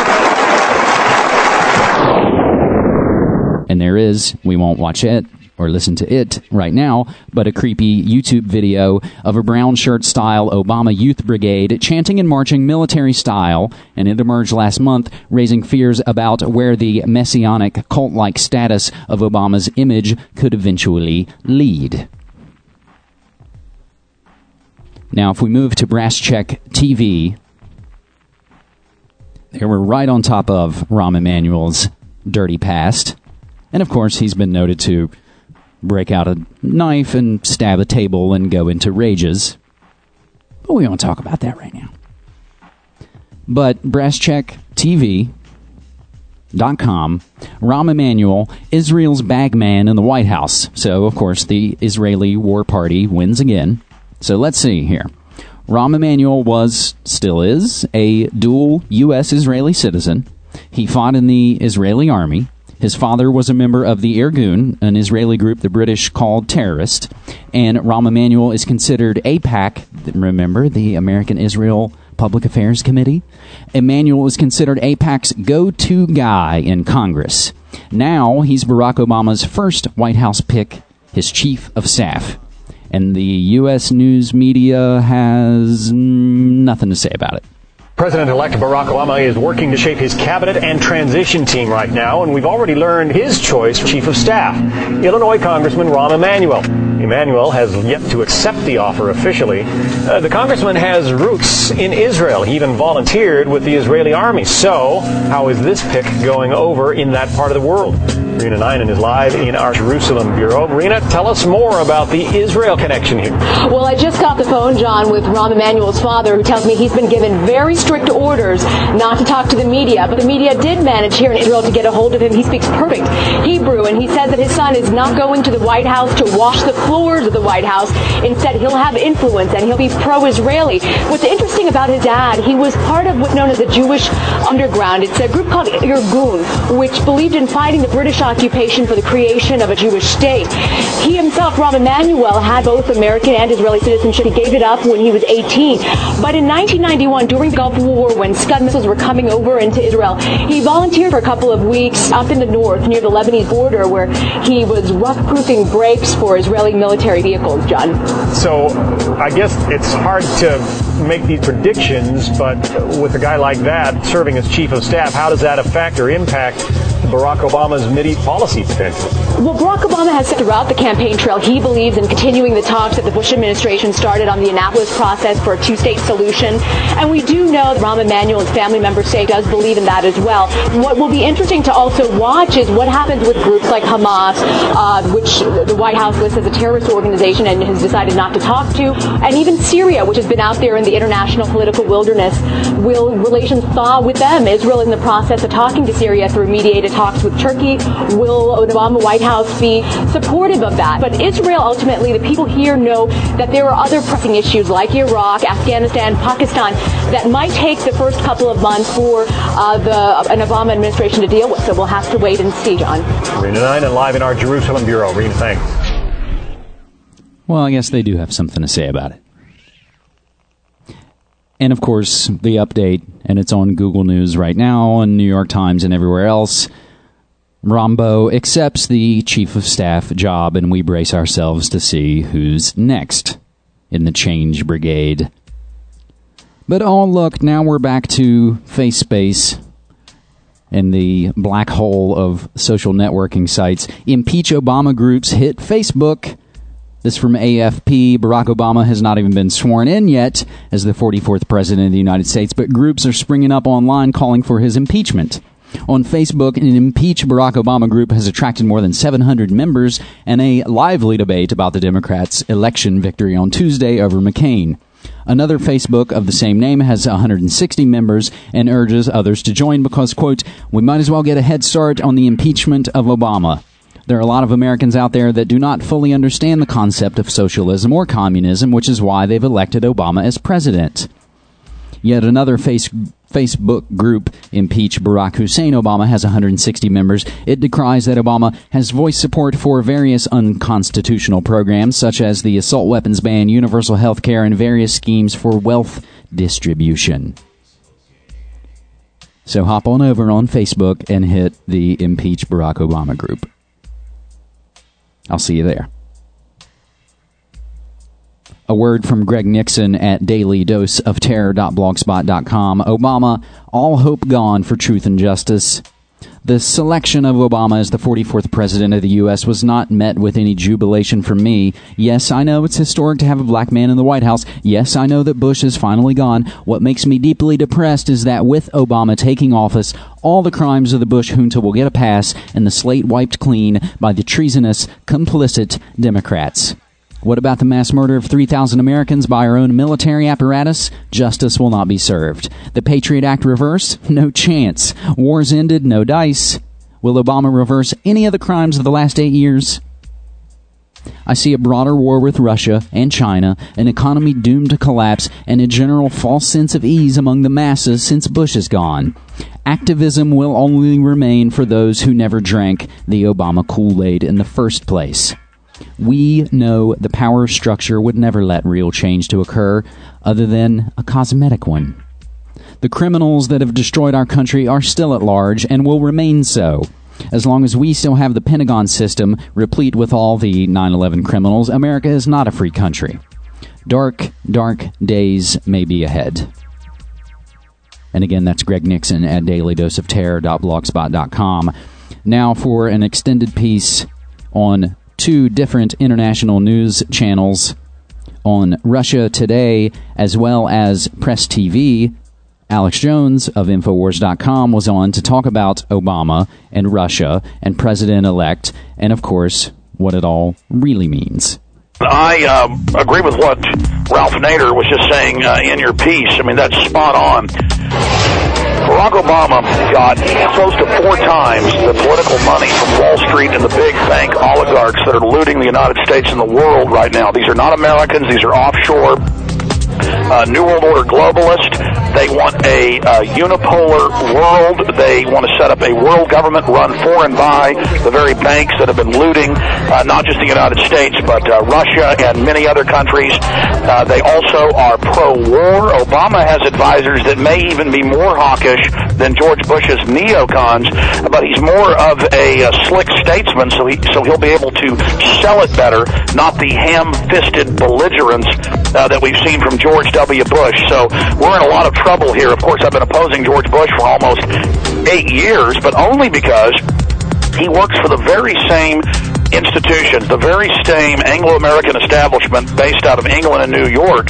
And there is, we won't watch it or listen to it right now, but a creepy YouTube video of a brown shirt style Obama Youth Brigade chanting and marching military style, and it emerged last month, raising fears about where the messianic cult-like status of Obama's image could eventually lead. Now, if we move to Brass Check TV, they were right on top of Rahm Emanuel's dirty past. And, of course, he's been noted to break out a knife and stab a table and go into rages. But we won't talk about that right now. But BrassCheckTV.com, Rahm Emanuel, Israel's bagman in the White House. So, of course, the Israeli War Party wins again. So let's see here. Rahm Emanuel still is, a dual U.S.-Israeli citizen. He fought in the Israeli army. His father was a member of the Irgun, an Israeli group the British called terrorist. And Rahm Emanuel is considered AIPAC, remember, the American Israel Public Affairs Committee? Emanuel is considered AIPAC's go-to guy in Congress. Now he's Barack Obama's first White House pick, his chief of staff. And the U.S. news media has nothing to say about it. President-elect Barack Obama is working to shape his cabinet and transition team right now, and we've already learned his choice for chief of staff, Illinois Congressman Rahm Emanuel. Emanuel has yet to accept the offer officially. The congressman has roots in Israel. He even volunteered with the Israeli army. So, how is this pick going over in that part of the world? Rena Ninen is live in our Jerusalem bureau. Rena, tell us more about the Israel connection here. Well, I just got the phone, John, with Rahm Emanuel's father, who tells me he's been given very strict orders not to talk to the media. But the media did manage here in Israel to get a hold of him. He speaks perfect Hebrew, and he says that his son is not going to the White House to wash the floors of the White House. Instead, he'll have influence, and he'll be pro-Israeli. What's interesting about his dad, he was part of what's known as the Jewish Underground. It's a group called Irgun, which believed in fighting the British occupation for the creation of a Jewish state. He himself, Rahm Emanuel, had both American and Israeli citizenship. He gave it up when he was 18. But in 1991, during the Gulf War, when Scud missiles were coming over into Israel, he volunteered for a couple of weeks up in the north near the Lebanese border, where he was rough-proofing brakes for Israeli military vehicles, John. So I guess it's hard to make these predictions, but with a guy like that serving as chief of staff, how does that affect or impact Barack Obama's Mideast policy potentially? Well, Barack Obama has said throughout the campaign trail he believes in continuing the talks that the Bush administration started on the Annapolis process for a two-state solution. And we do know that Rahm Emanuel's family member state does believe in that as well. What will be interesting to also watch is what happens with groups like Hamas, which the White House lists as a terrorist organization and has decided not to talk to, and even Syria, which has been out there in the international political wilderness. Will relations thaw with them? Israel is in the process of talking to Syria through mediated talks with Turkey. Will an Obama White House be supportive of that? But Israel, ultimately, the people here know that there are other pressing issues like Iraq, Afghanistan, Pakistan that might take the first couple of months for an Obama administration to deal with. So we'll have to wait and see, John. Rena Ninen live in our Jerusalem bureau. Rena, thanks. Well, I guess they do have something to say about it. And, of course, the update, and it's on Google News right now, and New York Times and everywhere else. Rambo accepts the chief of staff job, and we brace ourselves to see who's next in the change brigade. But oh, look, now we're back to face space and the black hole of social networking sites. Impeach Obama groups hit Facebook. This from AFP. Barack Obama has not even been sworn in yet as the 44th president of the United States, but groups are springing up online calling for his impeachment. On Facebook, an Impeach Barack Obama group has attracted more than 700 members and a lively debate about the Democrats' election victory on Tuesday over McCain. Another Facebook of the same name has 160 members and urges others to join because, quote, we might as well get a head start on the impeachment of Obama. There are a lot of Americans out there that do not fully understand the concept of socialism or communism, which is why they've elected Obama as president. Yet another Facebook group, Impeach Barack Hussein Obama, has 160 members. It decries that Obama has voiced support for various unconstitutional programs, such as the assault weapons ban, universal health care, and various schemes for wealth distribution. So hop on over on Facebook and hit the Impeach Barack Obama group. I'll see you there. A word from Greg Nixon at dailydoseofterror.blogspot.com. Obama, all hope gone for truth and justice. The selection of Obama as the 44th president of the U.S. was not met with any jubilation from me. Yes, I know it's historic to have a black man in the White House. Yes, I know that Bush is finally gone. What makes me deeply depressed is that with Obama taking office, all the crimes of the Bush junta will get a pass and the slate wiped clean by the treasonous, complicit Democrats. What about the mass murder of 3,000 Americans by our own military apparatus? Justice will not be served. The Patriot Act reverse? No chance. Wars ended? No dice. Will Obama reverse any of the crimes of the last 8 years? I see a broader war with Russia and China, an economy doomed to collapse, and a general false sense of ease among the masses since Bush is gone. Activism will only remain for those who never drank the Obama Kool-Aid in the first place. We know the power structure would never let real change to occur other than a cosmetic one. The criminals that have destroyed our country are still at large and will remain so. As long as we still have the Pentagon system replete with all the 9/11 criminals, America is not a free country. Dark, dark days may be ahead. And again, that's Greg Nixon at dailydoseofterror.blogspot.com. Now for an extended piece on two different international news channels on Russia Today as well as Press TV. Alex Jones of Infowars.com was on to talk about Obama and Russia and President-elect and, of course, what it all really means. I agree with what Ralph Nader was just saying in your piece. I mean, that's spot on. Barack Obama got close to 4 times the political money from Wall Street and the big bank oligarchs that are looting the United States and the world right now. These are not Americans. These are offshore New World Order globalists. They want a unipolar world. They want to set up a world government run for and by the very banks that have been looting not just the United States, but Russia and many other countries. They also are pro-war. Obama has advisors that may even be more hawkish than George Bush's neocons, but he's more of a slick statesman, so he'll be able to sell it better, not the ham-fisted belligerence that we've seen from George W. Bush. So we're in a lot of trouble here. Of course, I've been opposing George Bush for almost 8 years, but only because he works for the very same institutions, the very same Anglo-American establishment based out of England and New York.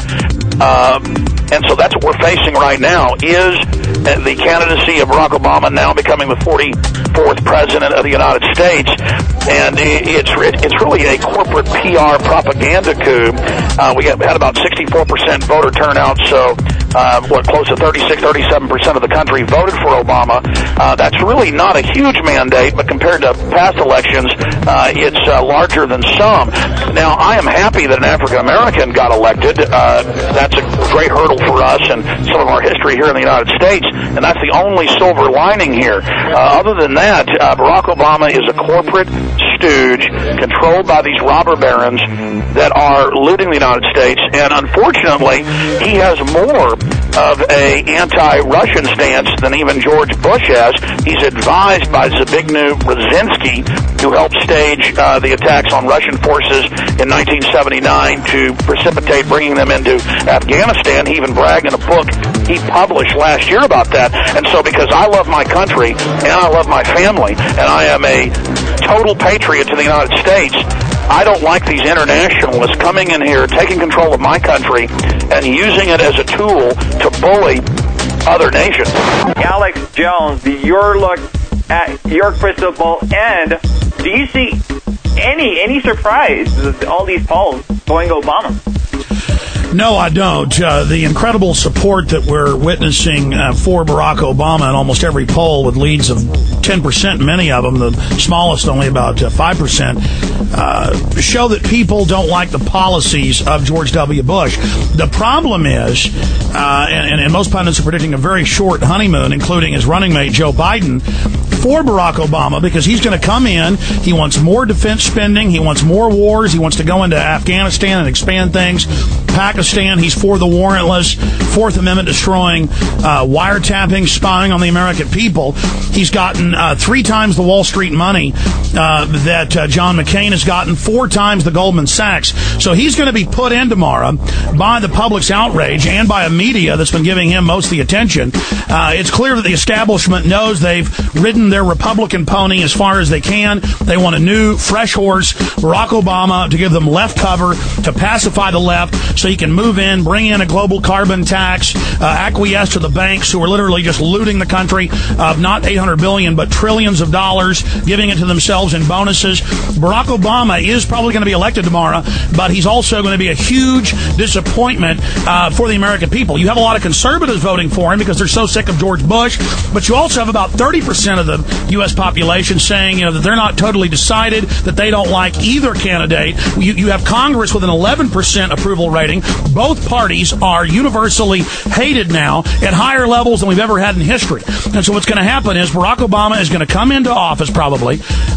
And so that's what we're facing right now, is the candidacy of Barack Obama now becoming the 44th president of the United States. And it's really a corporate PR propaganda coup. We had about 64% voter turnout, so close to 36-37% of the country voted for Obama. That's really not a huge mandate, but compared to past elections, it's larger than some. Now, I am happy that an African-American got elected. That's a great hurdle for us and some of our history here in the United States, and that's the only silver lining here. Other than that, Barack Obama is a corporate stooge controlled by these robber barons that are looting the United States, and unfortunately, he has more of a anti-Russian stance than even George Bush has. He's advised by Zbigniew Brzezinski, who helped stage the attacks on Russian forces in 1979 to precipitate bringing them into Afghanistan. He even bragged in a book he published last year about that. And so because I love my country and I love my family and I am a total patriot to the United States, I don't like these internationalists coming in here, taking control of my country, and using it as a tool to bully other nations. Alex Jones, your look at your crystal ball, and do you see any surprise with all these polls going Obama? No, I don't. The incredible support that we're witnessing for Barack Obama in almost every poll, with leads of 10%, many of them, the smallest only about 5%, show that people don't like the policies of George W. Bush. The problem is, and most pundits are predicting a very short honeymoon, including his running mate Joe Biden, for Barack Obama, because he's going to come in. He wants more defense spending. He wants more wars. He wants to go into Afghanistan and expand things. Pakistan, he's for the warrantless, Fourth Amendment destroying, wiretapping, spying on the American people. He's gotten 3 times the Wall Street money that John McCain has gotten, 4 times the Goldman Sachs. So he's going to be put in tomorrow by the public's outrage and by a media that's been giving him most of the attention. It's clear that the establishment knows they've ridden their Republican pony as far as they can. They want a new, fresh horse, Barack Obama, to give them left cover, to pacify the left, so he can move in, bring in a global carbon tax, acquiesce to the banks who are literally just looting the country of not $800 billion, but trillions of dollars, giving it to themselves in bonuses. Barack Obama is probably going to be elected tomorrow, but he's also going to be a huge disappointment for the American people. You have a lot of conservatives voting for him because they're so sick of George Bush, but you also have about 30% of the U.S. population saying, that they're not totally decided, that they don't like either candidate. You have Congress with an 11% approval rating. Both parties are universally hated now at higher levels than we've ever had in history. And so what's going to happen is Barack Obama is going to come into office, probably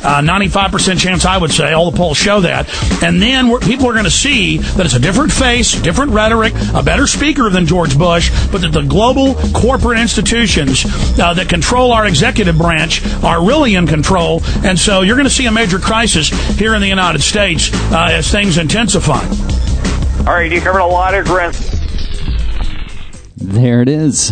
95% chance, I would say. All the polls show that. And then people are going to see that it's a different face, different rhetoric, a better speaker than George Bush, but that the global corporate institutions that control our executive branch are really in control. And so you're going to see a major crisis here in the United States as things intensify. All right, you covered a lot of ground. There it is.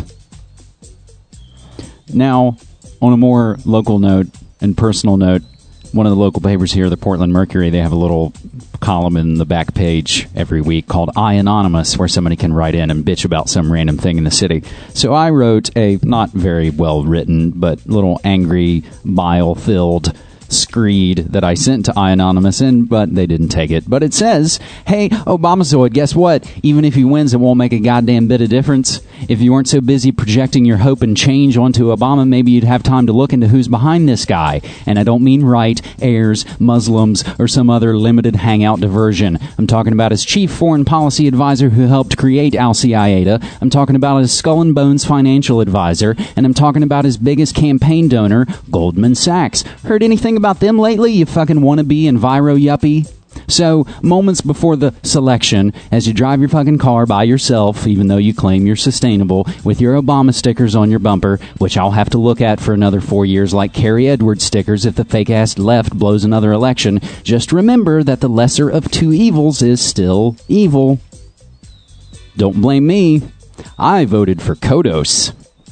Now, on a more local note and personal note, one of the local papers here, the Portland Mercury, they have a little column in the back page every week called I Anonymous, where somebody can write in and bitch about some random thing in the city. So I wrote a not very well written, but little angry, bile-filled screed that I sent to I Anonymous, but they didn't take it. But it says, hey, Obamazoid, guess what? Even if he wins, it won't make a goddamn bit of difference. If you weren't so busy projecting your hope and change onto Obama, maybe you'd have time to look into who's behind this guy. And I don't mean right, heirs, Muslims, or some other limited hangout diversion. I'm talking about his chief foreign policy advisor who helped create Al-Qaeda. I'm talking about his skull and bones financial advisor. And I'm talking about his biggest campaign donor, Goldman Sachs. Heard anything about them lately, you fucking wannabe Enviro yuppie? So, moments before the selection, as you drive your fucking car by yourself, even though you claim you're sustainable, with your Obama stickers on your bumper, which I'll have to look at for another 4 years like Carrie Edwards stickers if the fake-ass left blows another election, just remember that the lesser of two evils is still evil. Don't blame me. I voted for Kodos.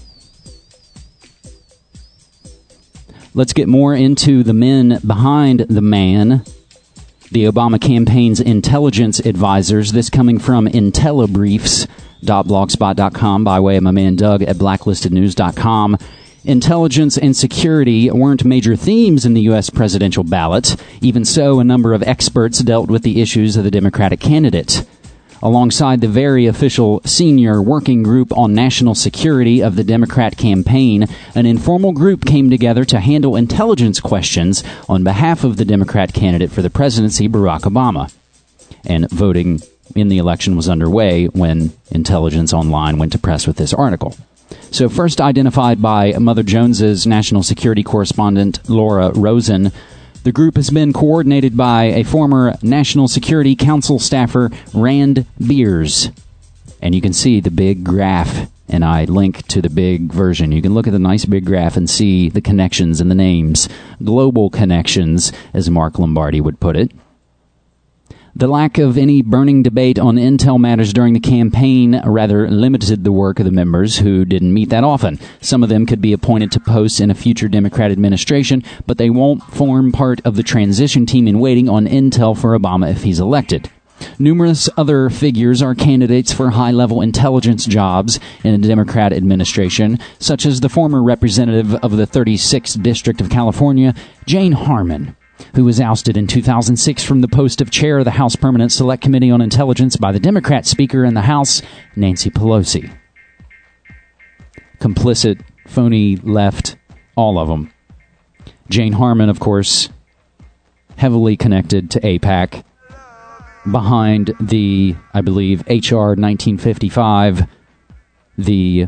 Let's get more into the men behind the man. The Obama campaign's intelligence advisors. This coming from intellibriefs.blogspot.com by way of my man Doug at blacklistednews.com. Intelligence and security weren't major themes in the U.S. presidential ballot. Even so, a number of experts dealt with the issues of the Democratic candidate. Alongside the very official senior working group on national security of the Democrat campaign, an informal group came together to handle intelligence questions on behalf of the Democrat candidate for the presidency, Barack Obama. And voting in the election was underway when Intelligence Online went to press with this article. So first identified by Mother Jones's national security correspondent, Laura Rosen, the group has been coordinated by a former National Security Council staffer, Rand Beers. And you can see the big graph, and I link to the big version. You can look at the nice big graph and see the connections and the names. Global connections, as Mark Lombardi would put it. The lack of any burning debate on intel matters during the campaign rather limited the work of the members, who didn't meet that often. Some of them could be appointed to posts in a future Democrat administration, but they won't form part of the transition team in waiting on intel for Obama if he's elected. Numerous other figures are candidates for high-level intelligence jobs in a Democrat administration, such as the former representative of the 36th District of California, Jane Harman, who was ousted in 2006 from the post of chair of the House Permanent Select Committee on Intelligence by the Democrat Speaker in the House, Nancy Pelosi. Complicit, phony left, all of them. Jane Harman, of course, heavily connected to AIPAC, behind the, I believe, H.R. 1955, the,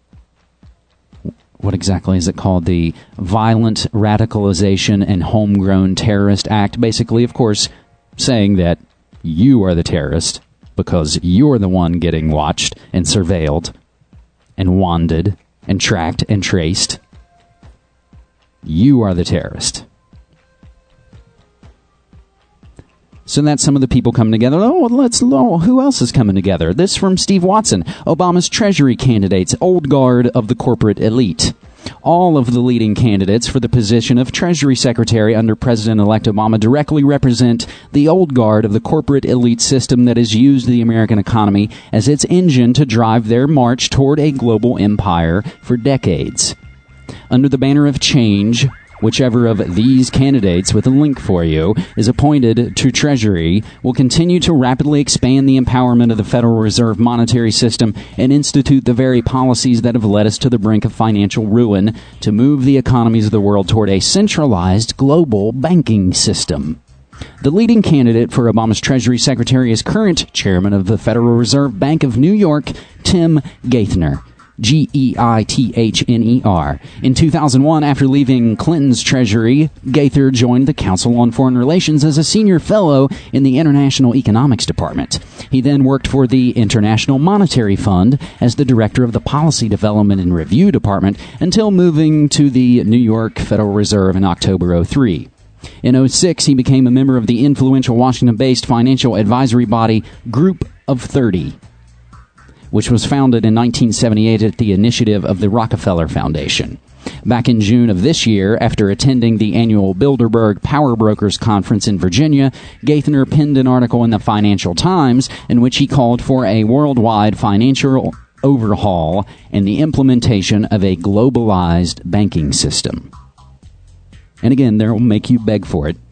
what exactly is it called? The Violent Radicalization and Homegrown Terrorist Act. Basically, of course, saying that you are the terrorist because you're the one getting watched and surveilled and wanded and tracked and traced. You are the terrorist. So that's some of the people coming together. Who else is coming together? This from Steve Watson, Obama's Treasury candidates, old guard of the corporate elite. All of the leading candidates for the position of Treasury Secretary under President-elect Obama directly represent the old guard of the corporate elite system that has used the American economy as its engine to drive their march toward a global empire for decades. Under the banner of change, whichever of these candidates with a link for you is appointed to Treasury will continue to rapidly expand the empowerment of the Federal Reserve monetary system and institute the very policies that have led us to the brink of financial ruin to move the economies of the world toward a centralized global banking system. The leading candidate for Obama's Treasury Secretary is current chairman of the Federal Reserve Bank of New York, Tim Geithner. Geithner. In 2001, after leaving Clinton's Treasury, Geithner joined the Council on Foreign Relations as a senior fellow in the International Economics Department. He then worked for the International Monetary Fund as the director of the Policy Development and Review Department until moving to the New York Federal Reserve in October 2003. In 2006, he became a member of the influential Washington-based financial advisory body Group of 30, which was founded in 1978 at the initiative of the Rockefeller Foundation. Back in June of this year, after attending the annual Bilderberg Power Brokers Conference in Virginia, Geithner penned an article in the Financial Times in which he called for a worldwide financial overhaul and the implementation of a globalized banking system. And again, they'll make you beg for it.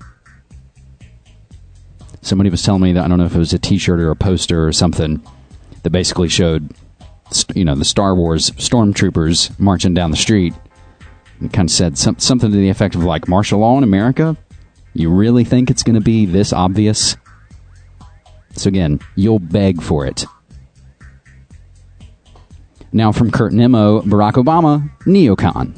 Somebody was telling me that, I don't know if it was a t-shirt or a poster or something, that basically showed, the Star Wars stormtroopers marching down the street and kind of said something to the effect of like, martial law in America? You really think it's going to be this obvious? So again, you'll beg for it. Now from Kurt Nimmo, Barack Obama, neocon.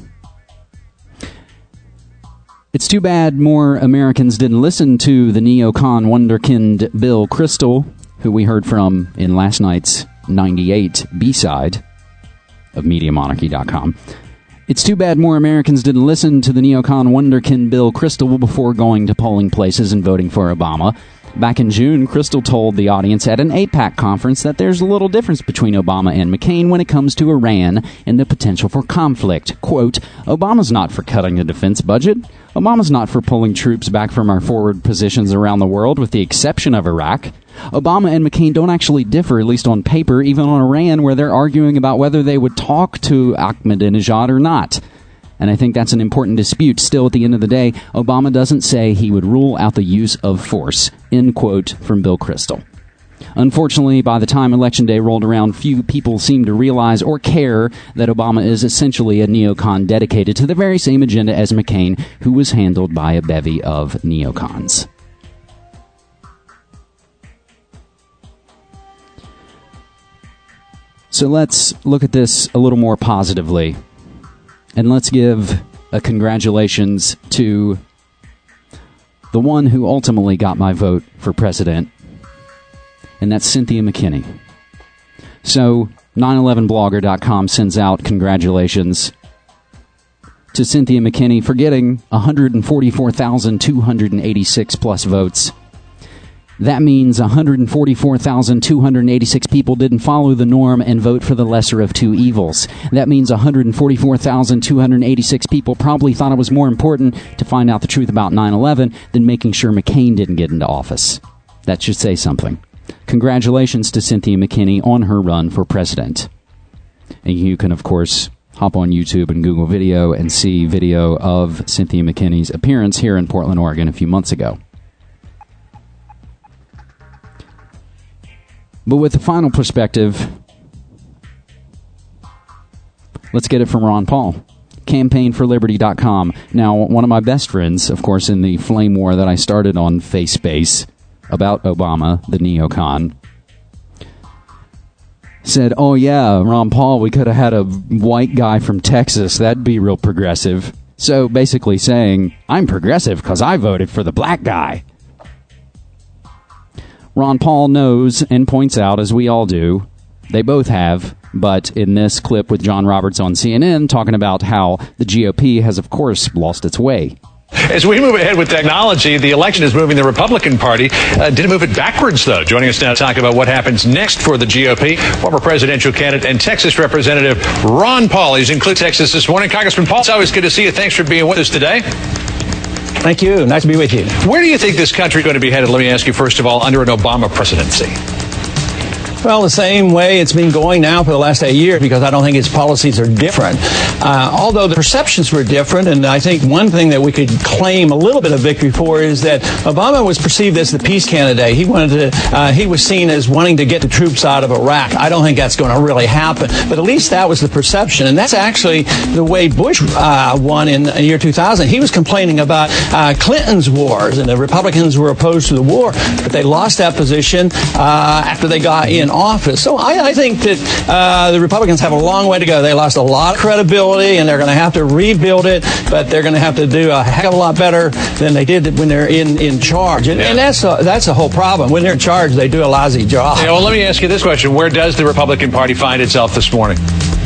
It's too bad more Americans didn't listen to the neocon wunderkind Bill Kristol, who we heard from in last night's 98 B-side of MediaMonarchy.com. It's too bad more Americans didn't listen to the neocon wunderkind Bill Kristol before going to polling places and voting for Obama. Back in June, Kristol told the audience at an AIPAC conference that there's a little difference between Obama and McCain when it comes to Iran and the potential for conflict. Quote, Obama's not for cutting the defense budget. Obama's not for pulling troops back from our forward positions around the world, with the exception of Iraq. Obama and McCain don't actually differ, at least on paper, even on Iran, where they're arguing about whether they would talk to Ahmadinejad or not. And I think that's an important dispute. Still, at the end of the day, Obama doesn't say he would rule out the use of force. End quote from Bill Kristol. Unfortunately, by the time Election Day rolled around, few people seemed to realize or care that Obama is essentially a neocon dedicated to the very same agenda as McCain, who was handled by a bevy of neocons. So let's look at this a little more positively. And let's give a congratulations to the one who ultimately got my vote for president, and that's Cynthia McKinney. So 911blogger.com sends out congratulations to Cynthia McKinney for getting 144,286 plus votes. That means 144,286 people didn't follow the norm and vote for the lesser of two evils. That means 144,286 people probably thought it was more important to find out the truth about 9/11 than making sure McCain didn't get into office. That should say something. Congratulations to Cynthia McKinney on her run for president. And you can, of course, hop on YouTube and Google video and see video of Cynthia McKinney's appearance here in Portland, Oregon a few months ago. But with the final perspective, let's get it from Ron Paul. CampaignForLiberty.com. Now, one of my best friends, of course, in the flame war that I started on FaceSpace about Obama, the neocon, said, oh yeah, Ron Paul, we could have had a white guy from Texas. That'd be real progressive. So basically saying, I'm progressive because I voted for the black guy. Ron Paul knows and points out, as we all do, they both have, but in this clip with John Roberts on CNN talking about how the GOP has, of course, lost its way. As we move ahead with technology, the election is moving the Republican Party. Did it move it backwards, though? Joining us now to talk about what happens next for the GOP, former presidential candidate and Texas Representative Ron Paul. He's in Texas this morning. Congressman Paul, it's always good to see you. Thanks for being with us today. Thank you. Nice to be with you. Where do you think this country is going to be headed? Let me ask you, first of all, under an Obama presidency. Well, the same way it's been going now for the last 8 years, because I don't think its policies are different. Although the perceptions were different, and I think one thing that we could claim a little bit of victory for is that Obama was perceived as the peace candidate. He was seen as wanting to get the troops out of Iraq. I don't think that's going to really happen, but at least that was the perception, and that's actually the way Bush won in the year 2000. He was complaining about Clinton's wars, and the Republicans were opposed to the war, but they lost that position after they got in office. So I think that the Republicans have a long way to go. They lost a lot of credibility, and they're going to have to rebuild it, but they're going to have to do a heck of a lot better than they did when they're in charge. And that's the whole problem. When they're in charge, they do a lousy job. Yeah, well, let me ask you this question. Where does the Republican Party find itself this morning?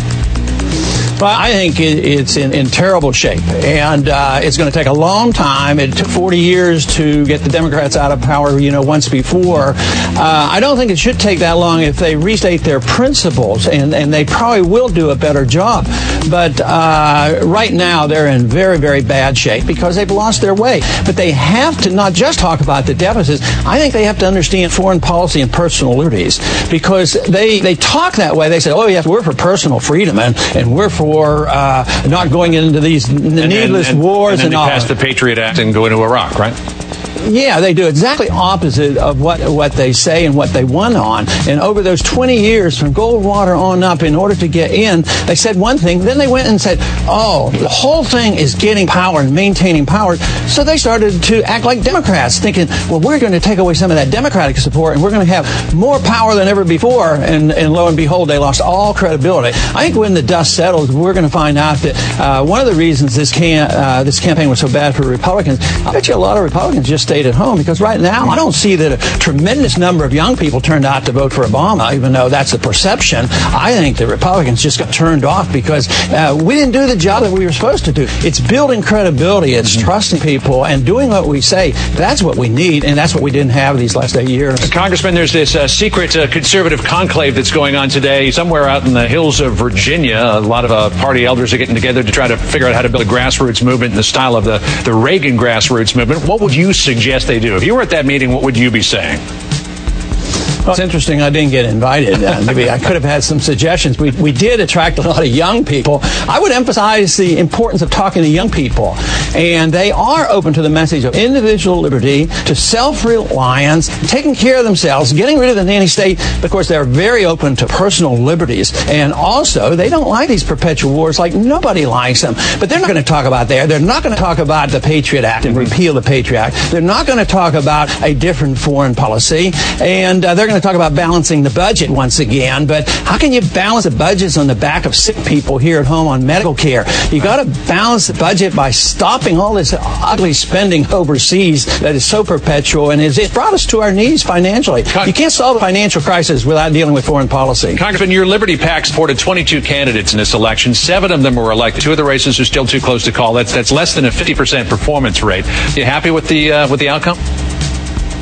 Well, I think it's in terrible shape, and it's going to take a long time. It took 40 years to get the Democrats out of power, once before. I don't think it should take that long if they restate their principles, and they probably will do a better job. But right now, they're in very, very bad shape because they've lost their way. But they have to not just talk about the deficits. I think they have to understand foreign policy and personal liberties, because they talk that way. They say, oh, yes, we're for personal freedom, and we're for not going into these needless wars and all. And then they pass the Patriot Act and go into Iraq, right? Yeah, they do exactly opposite of what they say and what they won on. And over those 20 years from Goldwater on up, in order to get in, they said one thing, then they went and said, oh, the whole thing is getting power and maintaining power. So they started to act like Democrats, thinking, well, we're going to take away some of that Democratic support and we're going to have more power than ever before. And lo and behold, they lost all credibility. I think when the dust settles, we're going to find out that one of the reasons this campaign was so bad for Republicans, I bet you a lot of Republicans just stayed at home, because right now I don't see that a tremendous number of young people turned out to vote for Obama, even though that's the perception. I think the Republicans just got turned off because we didn't do the job that we were supposed to do. It's building credibility, it's trusting people, and doing what we say. That's what we need, and that's what we didn't have these last 8 years. Congressman, there's this secret conservative conclave that's going on today somewhere out in the hills of Virginia. A lot of party elders are getting together to try to figure out how to build a grassroots movement in the style of the Reagan grassroots movement. What would you suggest they do? If you were at that meeting, what would you be saying? Well, it's interesting I didn't get invited. Maybe I could have had some suggestions. We did attract a lot of young people. I would emphasize the importance of talking to young people. And they are open to the message of individual liberty, to self-reliance, taking care of themselves, getting rid of the nanny state. But of course, they're very open to personal liberties. And also, they don't like these perpetual wars like nobody likes them. But they're not going to talk about that. They're not going to talk about the Patriot Act and repeal the Patriot Act. They're not going to talk about a different foreign policy. And they're going to talk about balancing the budget once again. But how can you balance the budgets on the back of sick people here at home on medical care? You got to balance the budget by stopping all this ugly spending overseas that is so perpetual, and it's brought us to our knees financially. You can't solve a financial crisis without dealing with foreign policy. Congressman, your Liberty PAC supported 22 candidates in this election. 7 of them were elected. 2 of the races are still too close to call. That's less than a 50% performance rate. You happy with the outcome?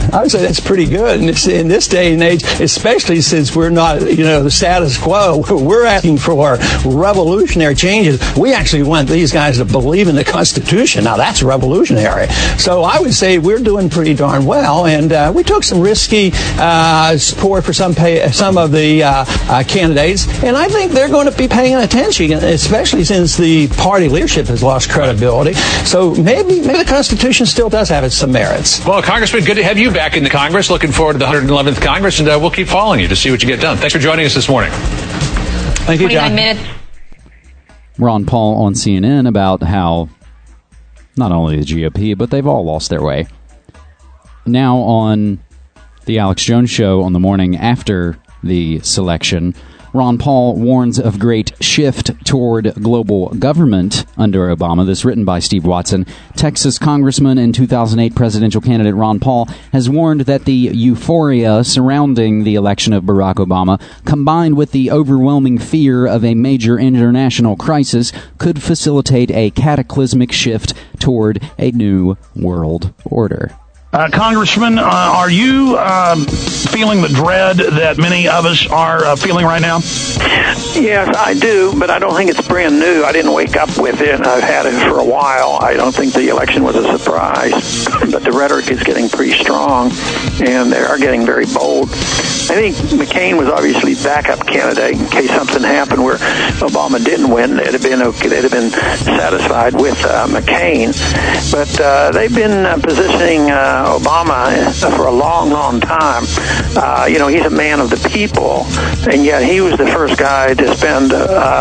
I would say that's pretty good in this day and age, especially since we're not, the status quo. We're asking for revolutionary changes. We actually want these guys to believe in the Constitution. Now, that's revolutionary. So I would say we're doing pretty darn well, and we took some risky support for some of the candidates, and I think they're going to be paying attention, especially since the party leadership has lost credibility. So maybe the Constitution still does have some merits. Well, Congressman, good to have you back in the Congress. Looking forward to the 111th Congress, and we'll keep following you to see what you get done. Thanks for joining us this morning. Thank you, John. 29 minutes. Ron Paul on CNN about how not only the GOP, but they've all lost their way. Now on the Alex Jones Show on the morning after the selection, Ron Paul warns of great shift toward global government under Obama. This written by Steve Watson. Texas Congressman and 2008 presidential candidate Ron Paul has warned that the euphoria surrounding the election of Barack Obama, combined with the overwhelming fear of a major international crisis, could facilitate a cataclysmic shift toward a new world order. Congressman, are you feeling the dread that many of us are feeling right now? Yes, I do, but I don't think it's brand new. I didn't wake up with it. I've had it for a while. I don't think the election was a surprise, but the rhetoric is getting pretty strong, and they are getting very bold. I think McCain was obviously backup candidate in case something happened where Obama didn't win. They'd have been satisfied with McCain, but they've been positioning Obama for a long, long time. He's a man of the people, and yet he was the first guy to spend,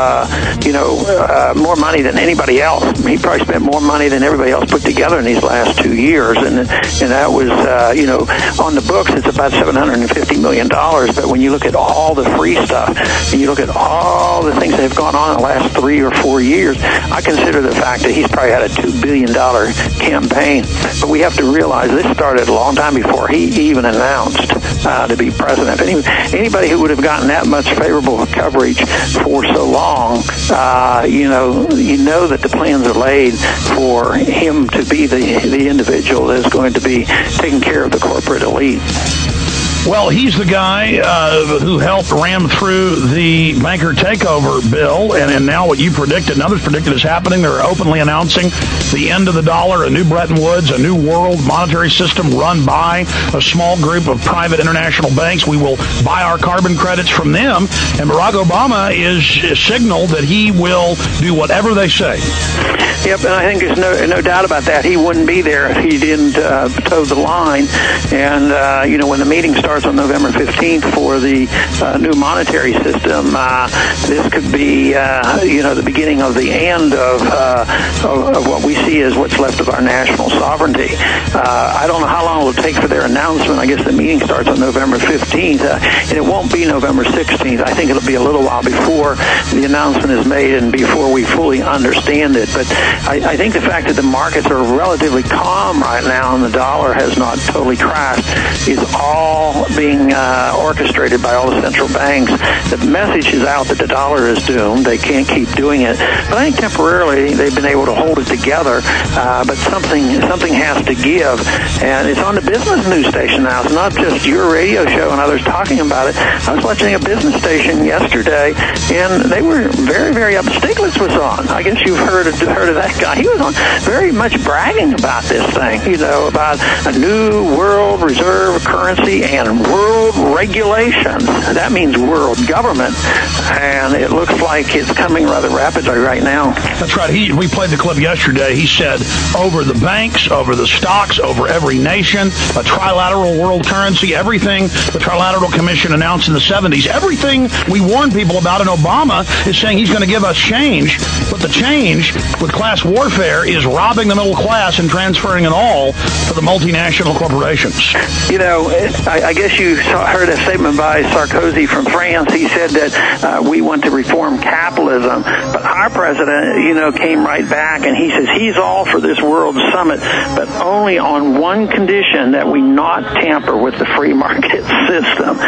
more money than anybody else. He probably spent more money than everybody else put together in these last 2 years, and that was, on the books, it's about $750 million. But when you look at all the free stuff, and you look at all the things that have gone on in the last 3 or 4 years, I consider the fact that he's probably had a $2 billion campaign. But we have to realize this started a long time before he even announced to be president. If anybody who would have gotten that much favorable coverage for so long, you know that the plans are laid for him to be the individual that's going to be taking care of the corporate elite. Well, he's the guy who helped ram through the banker takeover bill, and now what you predicted and others predicted is happening. They're openly announcing the end of the dollar, a new Bretton Woods, a new world monetary system run by a small group of private international banks. We will buy our carbon credits from them, and Barack Obama is signaled that he will do whatever they say. Yep, and I think there's no doubt about that. He wouldn't be there if he didn't toe the line. And, when the meeting starts on November 15th for the new monetary system, this could be, the beginning of the end of what we see as what's left of our national sovereignty. I don't know how long it will take for their announcement. I guess the meeting starts on November 15th, and it won't be November 16th. I think it'll be a little while before the announcement is made and before we fully understand it. But I think the fact that the markets are relatively calm right now and the dollar has not totally crashed is all being orchestrated by all the central banks. The message is out that the dollar is doomed. They can't keep doing it. But I think temporarily they've been able to hold it together. But something has to give. And it's on the business news station now. It's not just your radio show and others talking about it. I was watching a business station yesterday, and they were very, very up. Stiglitz was on. I guess you've heard of that guy. He was on very much bragging about this thing, about a new world reserve currency and world regulations. That means world government, and it looks like it's coming rather rapidly right now. That's right. We played the clip yesterday. He said over the banks, over the stocks, over every nation, a trilateral world currency, everything the Trilateral Commission announced in the 70s, everything we warned people about in Obama is saying he's going to give us change, but the change with class warfare is robbing the middle class and transferring it all to the multinational corporations. I guess you heard a statement by Sarkozy from France. He said that we want to reform capitalism, but our president, came right back and he says he's all for this world summit, but only on one condition, that we not tamper with the free market system.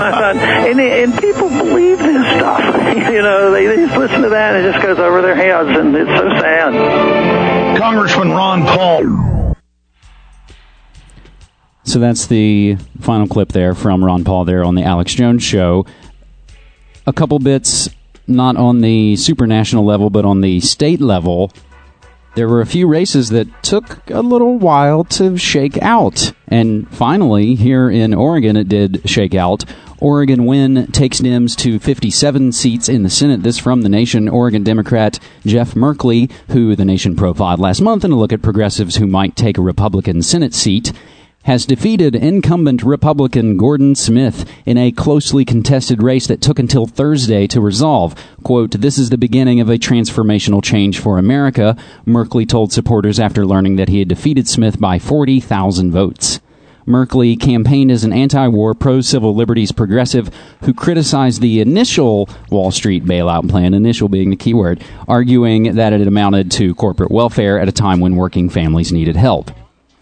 and people believe this stuff. They just listen to that and it just goes over their heads, and it's so sad. Congressman Ron Paul. So that's the final clip there from Ron Paul there on the Alex Jones Show. A couple bits, not on the supranational level, but on the state level. There were a few races that took a little while to shake out. And finally, here in Oregon, it did shake out. Oregon win takes Dems to 57 seats in the Senate. This from The Nation. Oregon Democrat Jeff Merkley, who The Nation profiled last month in a look at progressives who might take a Republican Senate seat, has defeated incumbent Republican Gordon Smith in a closely contested race that took until Thursday to resolve. Quote, "This is the beginning of a transformational change for America," Merkley told supporters after learning that he had defeated Smith by 40,000 votes. Merkley campaigned as an anti-war, pro-civil liberties progressive who criticized the initial Wall Street bailout plan, initial being the key word, arguing that it amounted to corporate welfare at a time when working families needed help.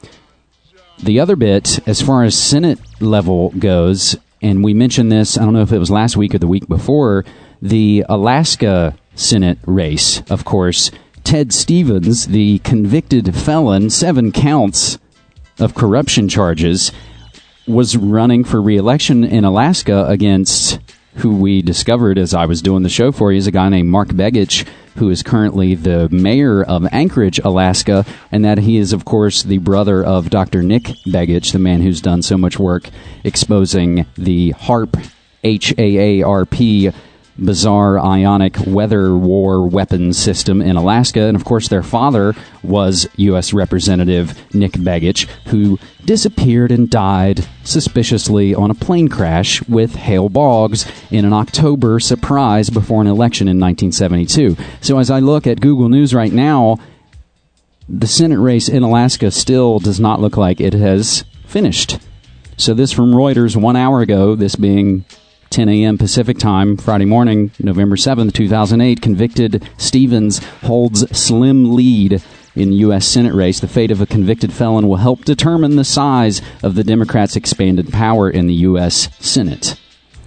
The other bit, as far as Senate level goes, and we mentioned this, I don't know if it was last week or the week before, the Alaska Senate race, of course, Ted Stevens, the convicted felon, 7 counts of corruption charges, was running for re-election in Alaska against who we discovered as I was doing the show for you is a guy named Mark Begich, who is currently the mayor of Anchorage, Alaska, and that he is, of course, the brother of Dr. Nick Begich, the man who's done so much work exposing the HAARP, H-A-A-R-P, bizarre ionic weather war weapons system in Alaska. And, of course, their father was U.S. Representative Nick Begich, who disappeared and died suspiciously on a plane crash with Hale Boggs in an October surprise before an election in 1972. So as I look at Google News right now, the Senate race in Alaska still does not look like it has finished. So this from Reuters 1 hour ago, this being 10 a.m. Pacific time, Friday morning, November 7th, 2008, convicted Stevens holds slim lead in U.S. Senate race. The fate of a convicted felon will help determine the size of the Democrats' expanded power in the U.S. Senate.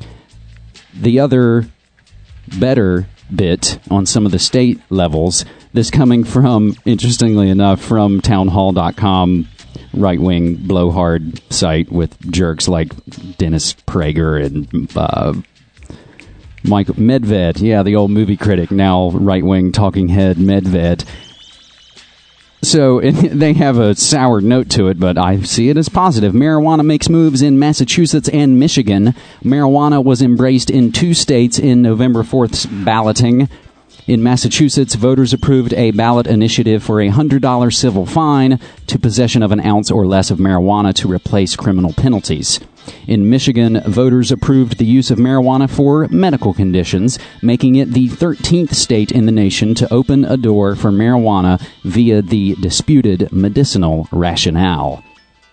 The other better bit on some of the state levels, this coming from, interestingly enough, from townhall.com, right-wing blowhard site with jerks like Dennis Prager and Mike Medved. Yeah, the old movie critic, now right-wing talking head Medved. So they have a sour note to it, but I see it as positive. Marijuana makes moves in Massachusetts and Michigan. Marijuana was embraced in 2 states in November 4th's balloting. In Massachusetts, voters approved a ballot initiative for a $100 civil fine to possession of an ounce or less of marijuana to replace criminal penalties. In Michigan, voters approved the use of marijuana for medical conditions, making it the 13th state in the nation to open a door for marijuana via the disputed medicinal rationale.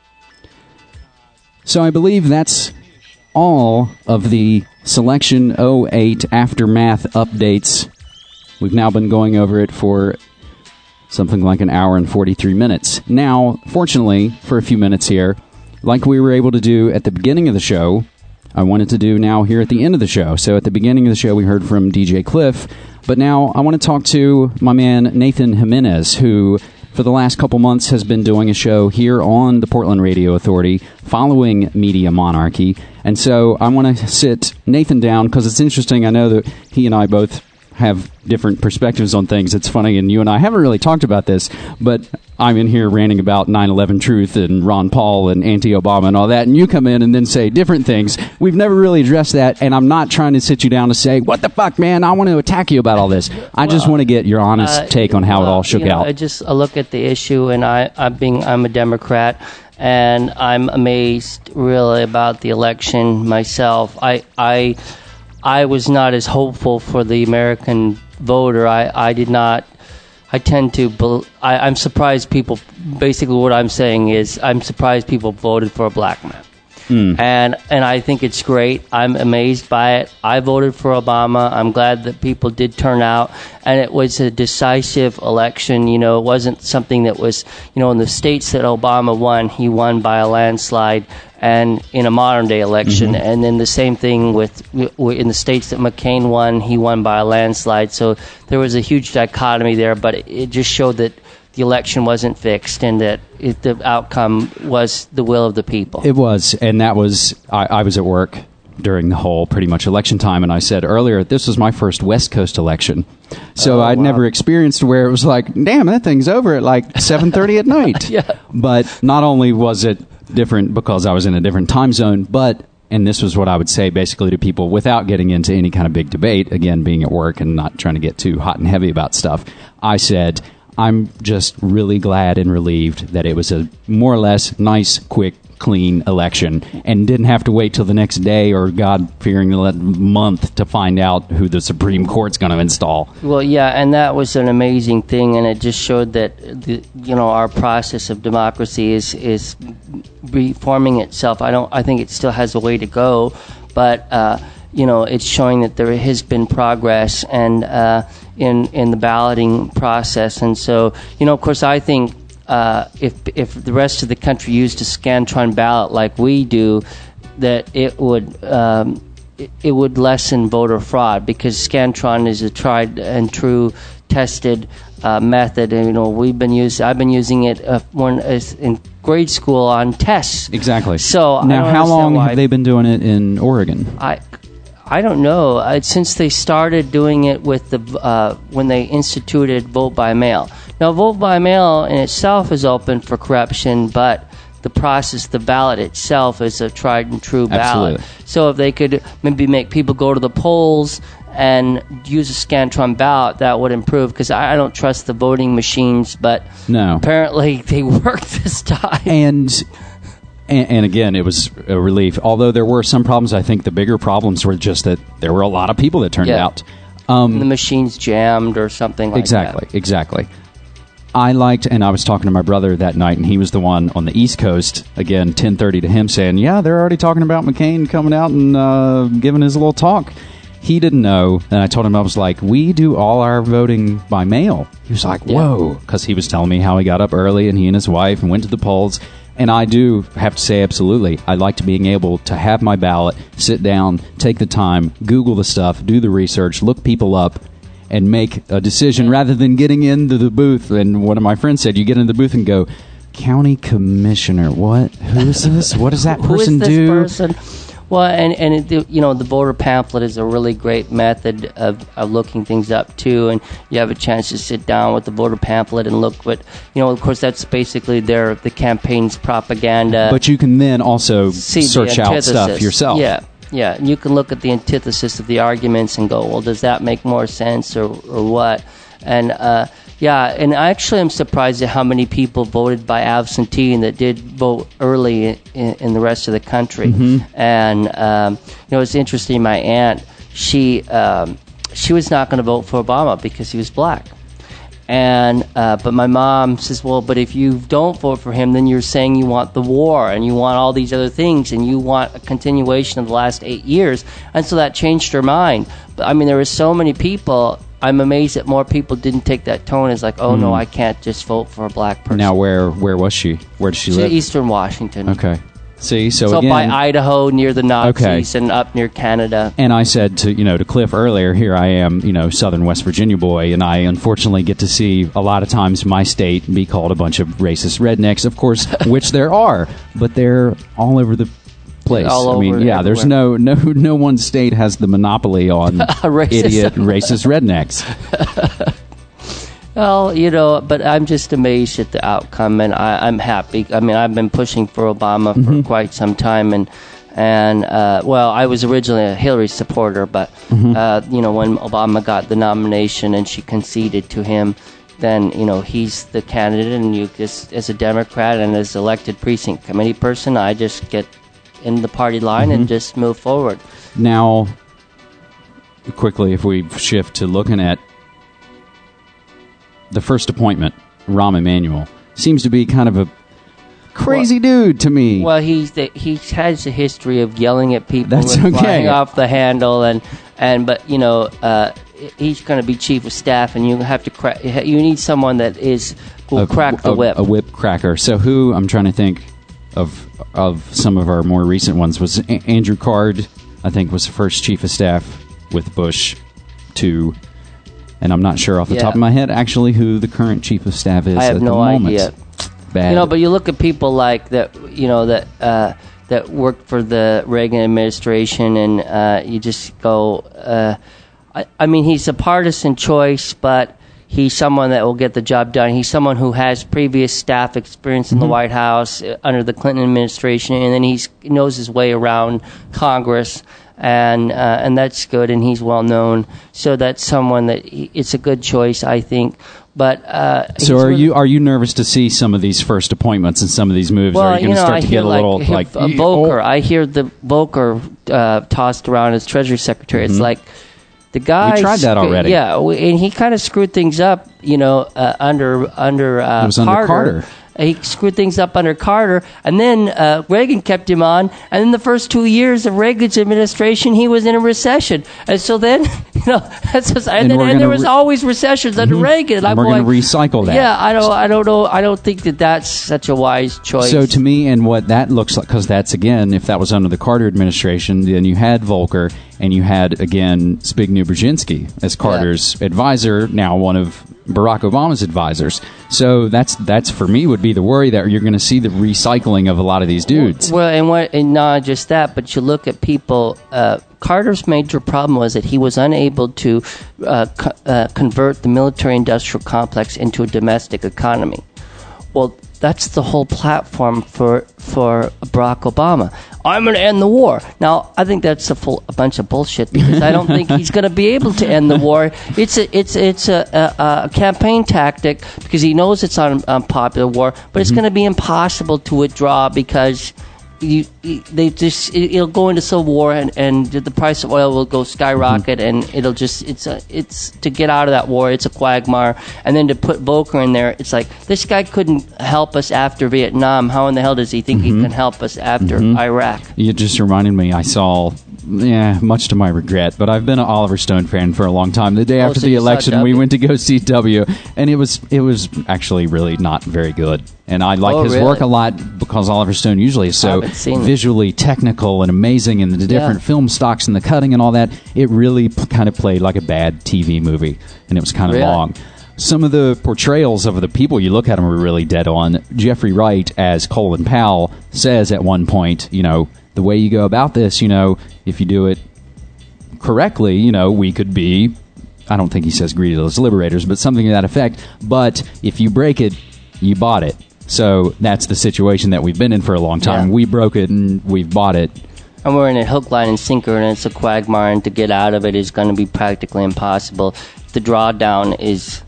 So I believe that's all of the Selection 08 aftermath updates. We've now been going over it for something like an hour and 43 minutes. Now, fortunately, for a few minutes here, like we were able to do at the beginning of the show, I wanted to do now here at the end of the show. So at the beginning of the show, we heard from DJ Cliff, but now I want to talk to my man Nathan Jimenez, who for the last couple months has been doing a show here on the Portland Radio Authority following Media Monarchy. And so I want to sit Nathan down because it's interesting. I know that he and I both have different perspectives on things. It's funny, and you and I haven't really talked about this, but I'm in here ranting about 9/11 truth and Ron Paul and anti-Obama and all that, and you come in and then say different things. We've never really addressed that, and I'm not trying to sit you down to say, what the fuck, man, I want to attack you about all this. I just want to get your honest take on how it all shook out. I look at the issue, and I'm a Democrat, and I'm amazed, really, about the election myself. I was not as hopeful for the American voter. I'm surprised people, basically what I'm saying is I'm surprised people voted for a black man. And I think it's great. I'm amazed by it. I voted for Obama. I'm glad that people did turn out, and it was a decisive election. You know, it wasn't something that was, you know, in the states that Obama won, he won by a landslide, and in a modern day election. And then the same thing with in the states that McCain won, he won by a landslide. So there was a huge dichotomy there, but it just showed that the election wasn't fixed and that the outcome was the will of the people. It was, and that was, I was at work during the whole pretty much election time, and I said earlier, this was my first West Coast election. So I'd never experienced where it was like, damn, that thing's over at like 7:30 at night. Yeah. But not only was it different because I was in a different time zone, but, and this was what I would say basically to people without getting into any kind of big debate, again, being at work and not trying to get too hot and heavy about stuff, I said, I'm just really glad and relieved that it was a more or less nice, quick, clean election and didn't have to wait till the next day or God-fearing month to find out who the Supreme Court's going to install. Well, yeah, and that was an amazing thing, and it just showed that our process of democracy is reforming itself. I think it still has a way to go, but it's showing that there has been progress and in the balloting process, and so of course I think. If the rest of the country used a Scantron ballot like we do, that it would lessen voter fraud, because Scantron is a tried and true, tested method. And, I've been using it in grade school on tests. Exactly. So now, how long have they been doing it in Oregon? I don't know. Since they started doing it with when they instituted vote by mail. Now, vote by mail in itself is open for corruption, but the process, the ballot itself, is a tried and true ballot. Absolutely. So if they could maybe make people go to the polls and use a Scantron ballot, that would improve, because I don't trust the voting machines, but apparently they work this time. And again, it was a relief. Although there were some problems, I think the bigger problems were just that there were a lot of people that turned out. The machines jammed or something like that. Exactly. I liked, and I was talking to my brother that night, and he was the one on the East Coast, again, 10:30 to him, saying, yeah, they're already talking about McCain coming out and giving his little talk. He didn't know, and I told him, I was like, we do all our voting by mail. He was like, whoa, because he was telling me how he got up early, and he and his wife and went to the polls. And I do have to say, absolutely, I like to being able to have my ballot, sit down, take the time, Google the stuff, do the research, look people up, and make a decision rather than getting into the booth. And one of my friends said, you get in the booth and go, county commissioner, what? Who is this? What does that person do? Who is this person? Well, and the voter pamphlet is a really great method of looking things up, too. And you have a chance to sit down with the voter pamphlet and look what, of course, that's basically the campaign's propaganda. But you can then also search out stuff yourself. Yeah, and you can look at the antithesis of the arguments and go, well, does that make more sense or what? And and actually I'm surprised at how many people voted by absentee and that did vote early in the rest of the country. Mm-hmm. And it's interesting. My aunt, she was not going to vote for Obama because he was black. And but my mom says, well, but if you don't vote for him, then you're saying you want the war and you want all these other things and you want a continuation of the last 8 years. And so that changed her mind. But I mean, there were so many people. I'm amazed that more people didn't take that tone as like, oh no, I can't just vote for a black person. Now, where was she? Where did she live? Eastern Washington. Okay. See, so again, by Idaho, near the Nazis, and up near Canada. And I said to Cliff earlier, here I am, Southern West Virginia boy, and I unfortunately get to see a lot of times my state be called a bunch of racist rednecks, of course, which there are, but they're all over the place. There's no one state has the monopoly on idiot racist rednecks. Well, but I'm just amazed at the outcome, and I'm happy. I mean, I've been pushing for Obama for quite some time, and I was originally a Hillary supporter, but when Obama got the nomination and she conceded to him, then he's the candidate, and you just, as a Democrat and as elected precinct committee person, I just get in the party line and just move forward. Now, quickly, if we shift to looking at the first appointment, Rahm Emanuel, seems to be kind of a crazy dude to me. Well, he has a history of yelling at people and flying off the handle, but he's going to be chief of staff, and you have to you need someone that will crack the whip. A whip cracker. So who, I'm trying to think of some of our more recent ones, was Andrew Card, I think, was the first chief of staff with Bush 2. And I'm not sure off the top of my head, actually, who the current chief of staff is I have at no the moment. idea. Bad. But you look at people like that, that worked for the Reagan administration, and you just go, I mean, he's a partisan choice, but he's someone that will get the job done. He's someone who has previous staff experience in the White House under the Clinton administration, and then he knows his way around Congress, and that's good, and he's well known. So that's someone that it's a good choice, I think. But so are you nervous to see some of these first appointments and some of these moves? Well, are you going to start to get a little like Volker? I hear the Volker tossed around as Treasury Secretary. It's like the guy. We tried that already. Yeah, and he kind of screwed things up. Under it was Carter. under Carter. He screwed things up under Carter, and then Reagan kept him on. And in the first 2 years of Reagan's administration, he was in a recession. And so then, and there was always recessions under Reagan. And we're going to recycle that. Yeah, I don't know. I don't think that's such a wise choice. So to me, and what that looks like, because that's again, if that was under the Carter administration, then you had Volker, and you had again Zbigniew Brzezinski as Carter's advisor, now one of Barack Obama's advisors. So that's for me would be the worry that you're going to see the recycling of a lot of these dudes. Well, and not just that, but you look at people. Carter's major problem was that he was unable to convert the military-industrial complex into a domestic economy. Well, that's the whole platform for Barack Obama. I'm going to end the war. Now, I think that's a bunch of bullshit, because I don't think he's going to be able to end the war. It's a campaign tactic, because he knows it's an unpopular war, but it's going to be impossible to withdraw, because it'll go into civil war, and the price of oil will go skyrocket, and it'll just it's to get out of that war, it's a quagmire. And then to put Volker in there, it's like, this guy couldn't help us after Vietnam. How in the hell does he think he can help us after Iraq? You just reminded me, I saw, much to my regret, but I've been an Oliver Stone fan for a long time. The day after the election, we went to go see W, and it was actually really not very good. And I like his work a lot, because Oliver Stone usually is so visually technical and amazing, and the different film stocks and the cutting and all that. It really kind of played like a bad TV movie, and it was kind of long. Some of the portrayals of the people, you look at them, are really dead on. Jeffrey Wright as Colin Powell says at one point, the way you go about this, if you do it correctly, we could be, I don't think he says greediless liberators, but something to that effect. But if you break it, you bought it. So that's the situation that we've been in for a long time. We broke it and we've bought it. And we're in a hook, line, and sinker, and it's a quagmire, and to get out of it is going to be practically impossible. The drawdown is,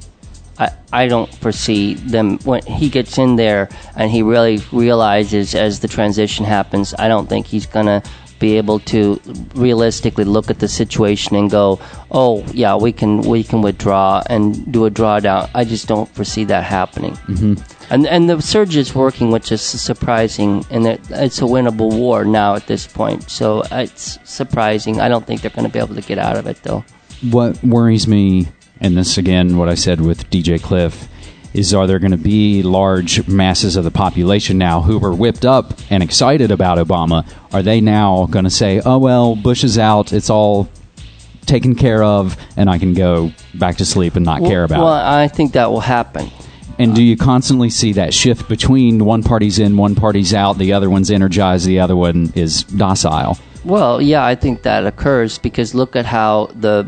I don't foresee them, when he gets in there and he really realizes as the transition happens, I don't think he's going to be able to realistically look at the situation and go, oh yeah, we can withdraw and do a drawdown. I just don't foresee that happening. And the surge is working, which is surprising, and it's a winnable war now at this point. So it's surprising. I don't think they're going to be able to get out of it, though. What worries me, and this again, what I said with DJ Cliff, is are there going to be large masses of the population now who were whipped up and excited about Obama? Are they now going to say, oh, well, Bush is out, it's all taken care of, and I can go back to sleep and not care about it? Well, I think that will happen. And do you constantly see that shift between one party's in, one party's out, the other one's energized, the other one is docile? Well, yeah, I think that occurs, because look at how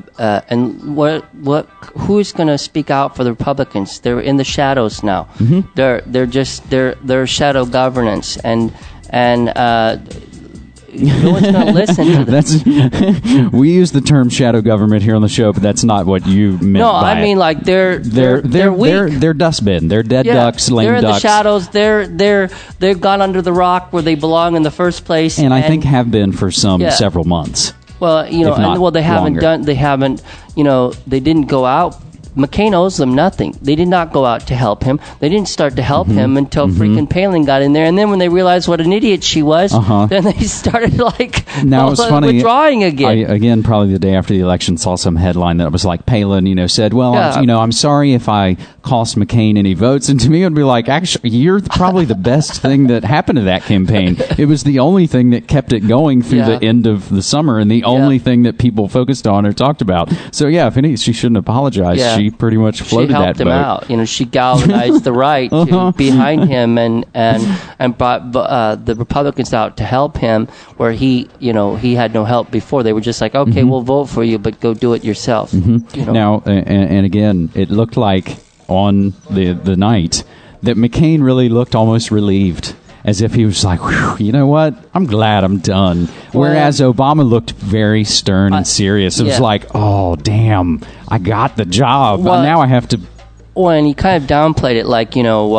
who's going to speak out for the Republicans? They're in the shadows now. They're shadow governance, and no one's going to listen to them. We use the term shadow government here on the show, but that's not what you meant. No, I mean, like they're weak. They're dustbin. They're dead ducks, lame they're in ducks. The shadows. They've gone under the rock where they belong in the first place, and I think have been for several months. Well, they haven't longer. they didn't go out McCain owes them nothing. They did not go out to help him. They didn't start to help him until freaking Palin got in there. And then when they realized what an idiot she was, then they started now it's funny, withdrawing again. Again, probably the day after the election, saw some headline that was like Palin, said, well, I'm sorry if I cost McCain any votes. And to me, it would be like, actually, you're probably the best thing that happened to that campaign. It was the only thing that kept it going through the end of the summer, and the only thing that people focused on or talked about. So if any, she shouldn't apologize. Yeah. She pretty much floated that boat. She helped him out. She galvanized the right behind him and brought the Republicans out to help him, where he had no help before. They were just like, okay, we'll vote for you, but go do it yourself. Now, and again, it looked like on the night that McCain really looked almost relieved, as if he was like, you know what? I'm glad I'm done. Whereas Obama looked very stern and serious. It was like, oh, damn, I got the job. Now I have to... Well, and he kind of downplayed it like,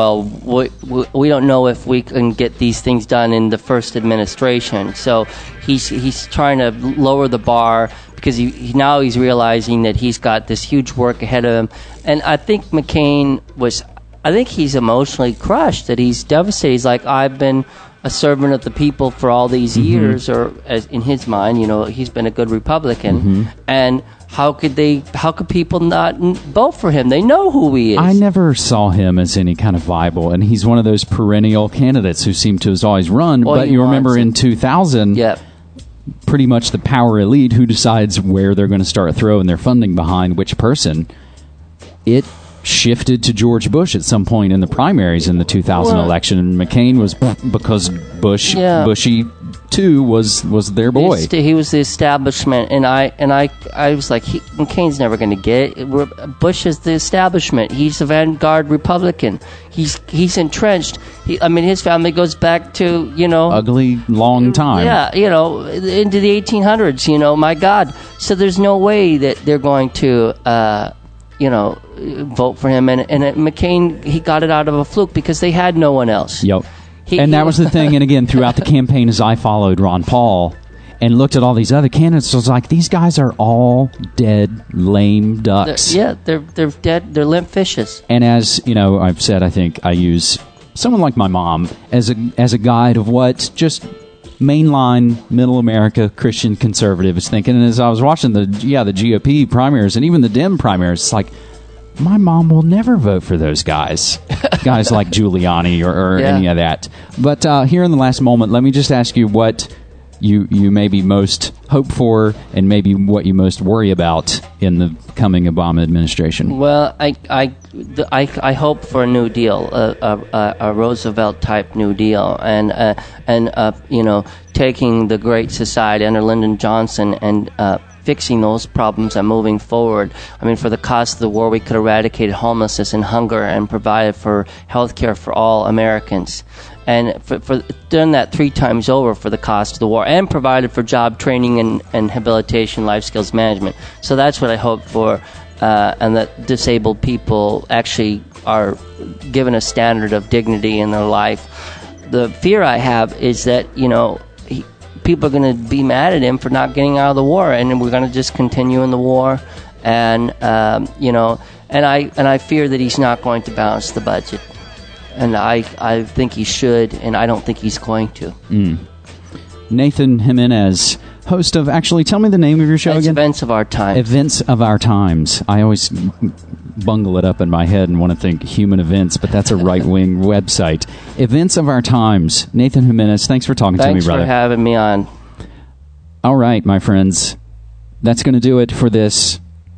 we don't know if we can get these things done in the first administration. So he's trying to lower the bar, because now he's realizing that he's got this huge work ahead of him. And I think McCain he's emotionally crushed, that he's devastated. He's like, I've been a servant of the people for all these years, or as in his mind, he's been a good Republican. And how could people not vote for him? They know who he is. I never saw him as any kind of viable, and he's one of those perennial candidates who seem to have always run. But you remember in 2000, pretty much the power elite who decides where they're going to start throwing their funding behind which person, it shifted to George Bush at some point in the primaries in the 2000 election, and McCain was, because Bushy too was their boy. He was the establishment, and I was like, McCain's never going to get it. Bush is the establishment. He's a vanguard Republican. He's entrenched. His family goes back to ugly long time. Into the 1800s. My God. So there's no way that they're going to vote for him. And McCain, he got it out of a fluke because they had no one else. Yep. That was the thing. And again, throughout the campaign, as I followed Ron Paul and looked at all these other candidates, I was like, these guys are all dead, lame ducks. They're dead. They're limp fishes. And as I've said, I think I use someone like my mom as a guide of what just mainline middle America Christian conservative is thinking. And as I was watching the GOP primaries and even the Dem primaries, it's like, my mom will never vote for those guys like Giuliani or any of that. But here in the last moment, let me just ask you what you maybe most hope for, and maybe what you most worry about in the coming Obama administration. Well, I hope for a New Deal, a Roosevelt type New Deal, and taking the Great Society under Lyndon Johnson and fixing those problems and moving forward. For the cost of the war, we could eradicate homelessness and hunger and provide for health care for all Americans. And for done that 3 times over for the cost of the war, and provided for job training and rehabilitation, life skills management. So that's what I hope for, and that disabled people actually are given a standard of dignity in their life. The fear I have is that, people are going to be mad at him for not getting out of the war, and we're going to just continue in the war, and and I fear that he's not going to balance the budget, and I think he should, and I don't think he's going to. Nathan Jimenez, host of, actually, tell me the name of your show again. Events of Our Times. Events of Our Times. I always bungle it up in my head and want to think Human Events, but that's a right-wing website. Events of Our Times. Nathan Jimenez, thanks for talking to me, brother. Thanks for having me on. All right, my friends. That's going to do it for this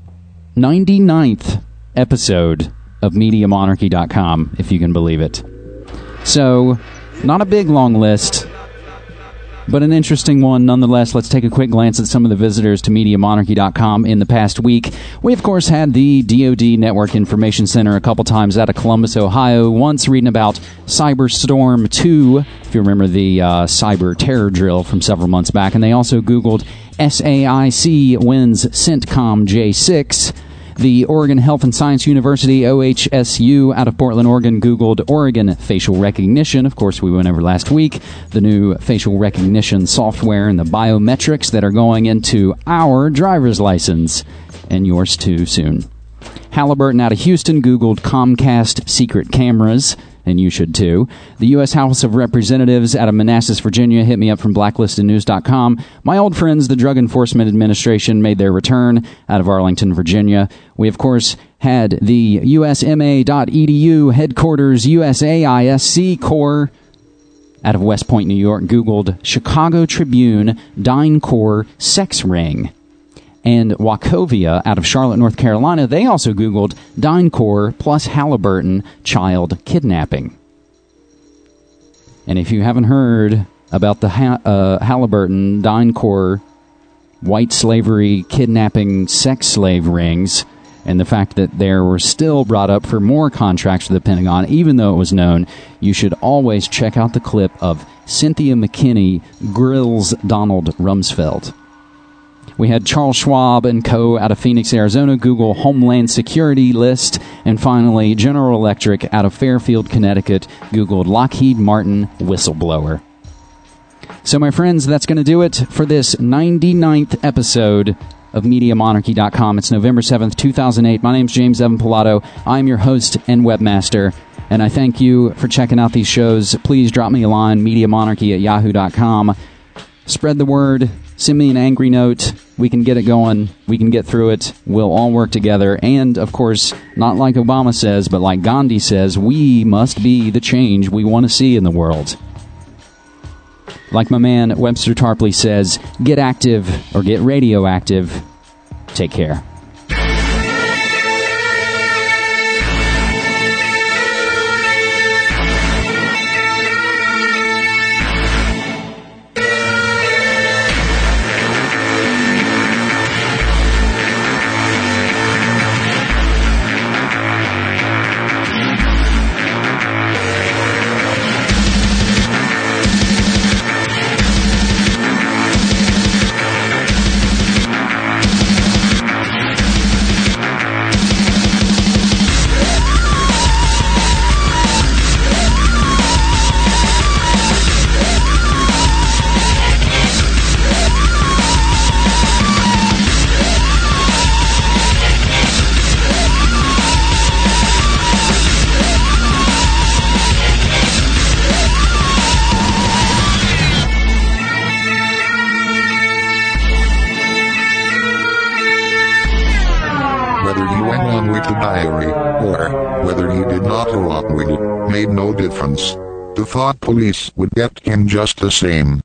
99th episode of MediaMonarchy.com, if you can believe it. So, not a big, long list, but an interesting one nonetheless. Let's take a quick glance at some of the visitors to MediaMonarchy.com in the past week. We, of course, had the DoD Network Information Center a couple times out of Columbus, Ohio. Once reading about Cyberstorm 2, if you remember the cyber terror drill from several months back. And they also Googled SAIC wins CENTCOM J6. The Oregon Health and Science University, OHSU, out of Portland, Oregon, Googled Oregon facial recognition. Of course, we went over last week the new facial recognition software and the biometrics that are going into our driver's license, and yours too soon. Halliburton out of Houston Googled Comcast secret cameras, and you should too. The U.S. House of Representatives out of Manassas, Virginia, hit me up from blacklistednews.com. My old friends, the Drug Enforcement Administration, made their return out of Arlington, Virginia. We, of course, had the usma.edu headquarters USAISC Corps out of West Point, New York, Googled Chicago Tribune DynCorp sex ring. And Wachovia out of Charlotte, North Carolina, they also Googled DynCorp plus Halliburton child kidnapping. And if you haven't heard about the Halliburton DynCorp white slavery kidnapping sex slave rings, and the fact that they were still brought up for more contracts for the Pentagon, even though it was known, you should always check out the clip of Cynthia McKinney grills Donald Rumsfeld. We had Charles Schwab and Co. out of Phoenix, Arizona, Google Homeland Security list. And finally, General Electric out of Fairfield, Connecticut, Googled Lockheed Martin whistleblower. So, my friends, that's going to do it for this 99th episode of MediaMonarchy.com. It's November 7th, 2008. My name's James Evan Pilato. I'm your host and webmaster, and I thank you for checking out these shows. Please drop me a line, MediaMonarchy@yahoo.com. Spread the word. Send me an angry note. We can get it going. We can get through it. We'll all work together. And, of course, not like Obama says, but like Gandhi says, we must be the change we want to see in the world. Like my man Webster Tarpley says, get active or get radioactive. Take care. The thought police would get him just the same.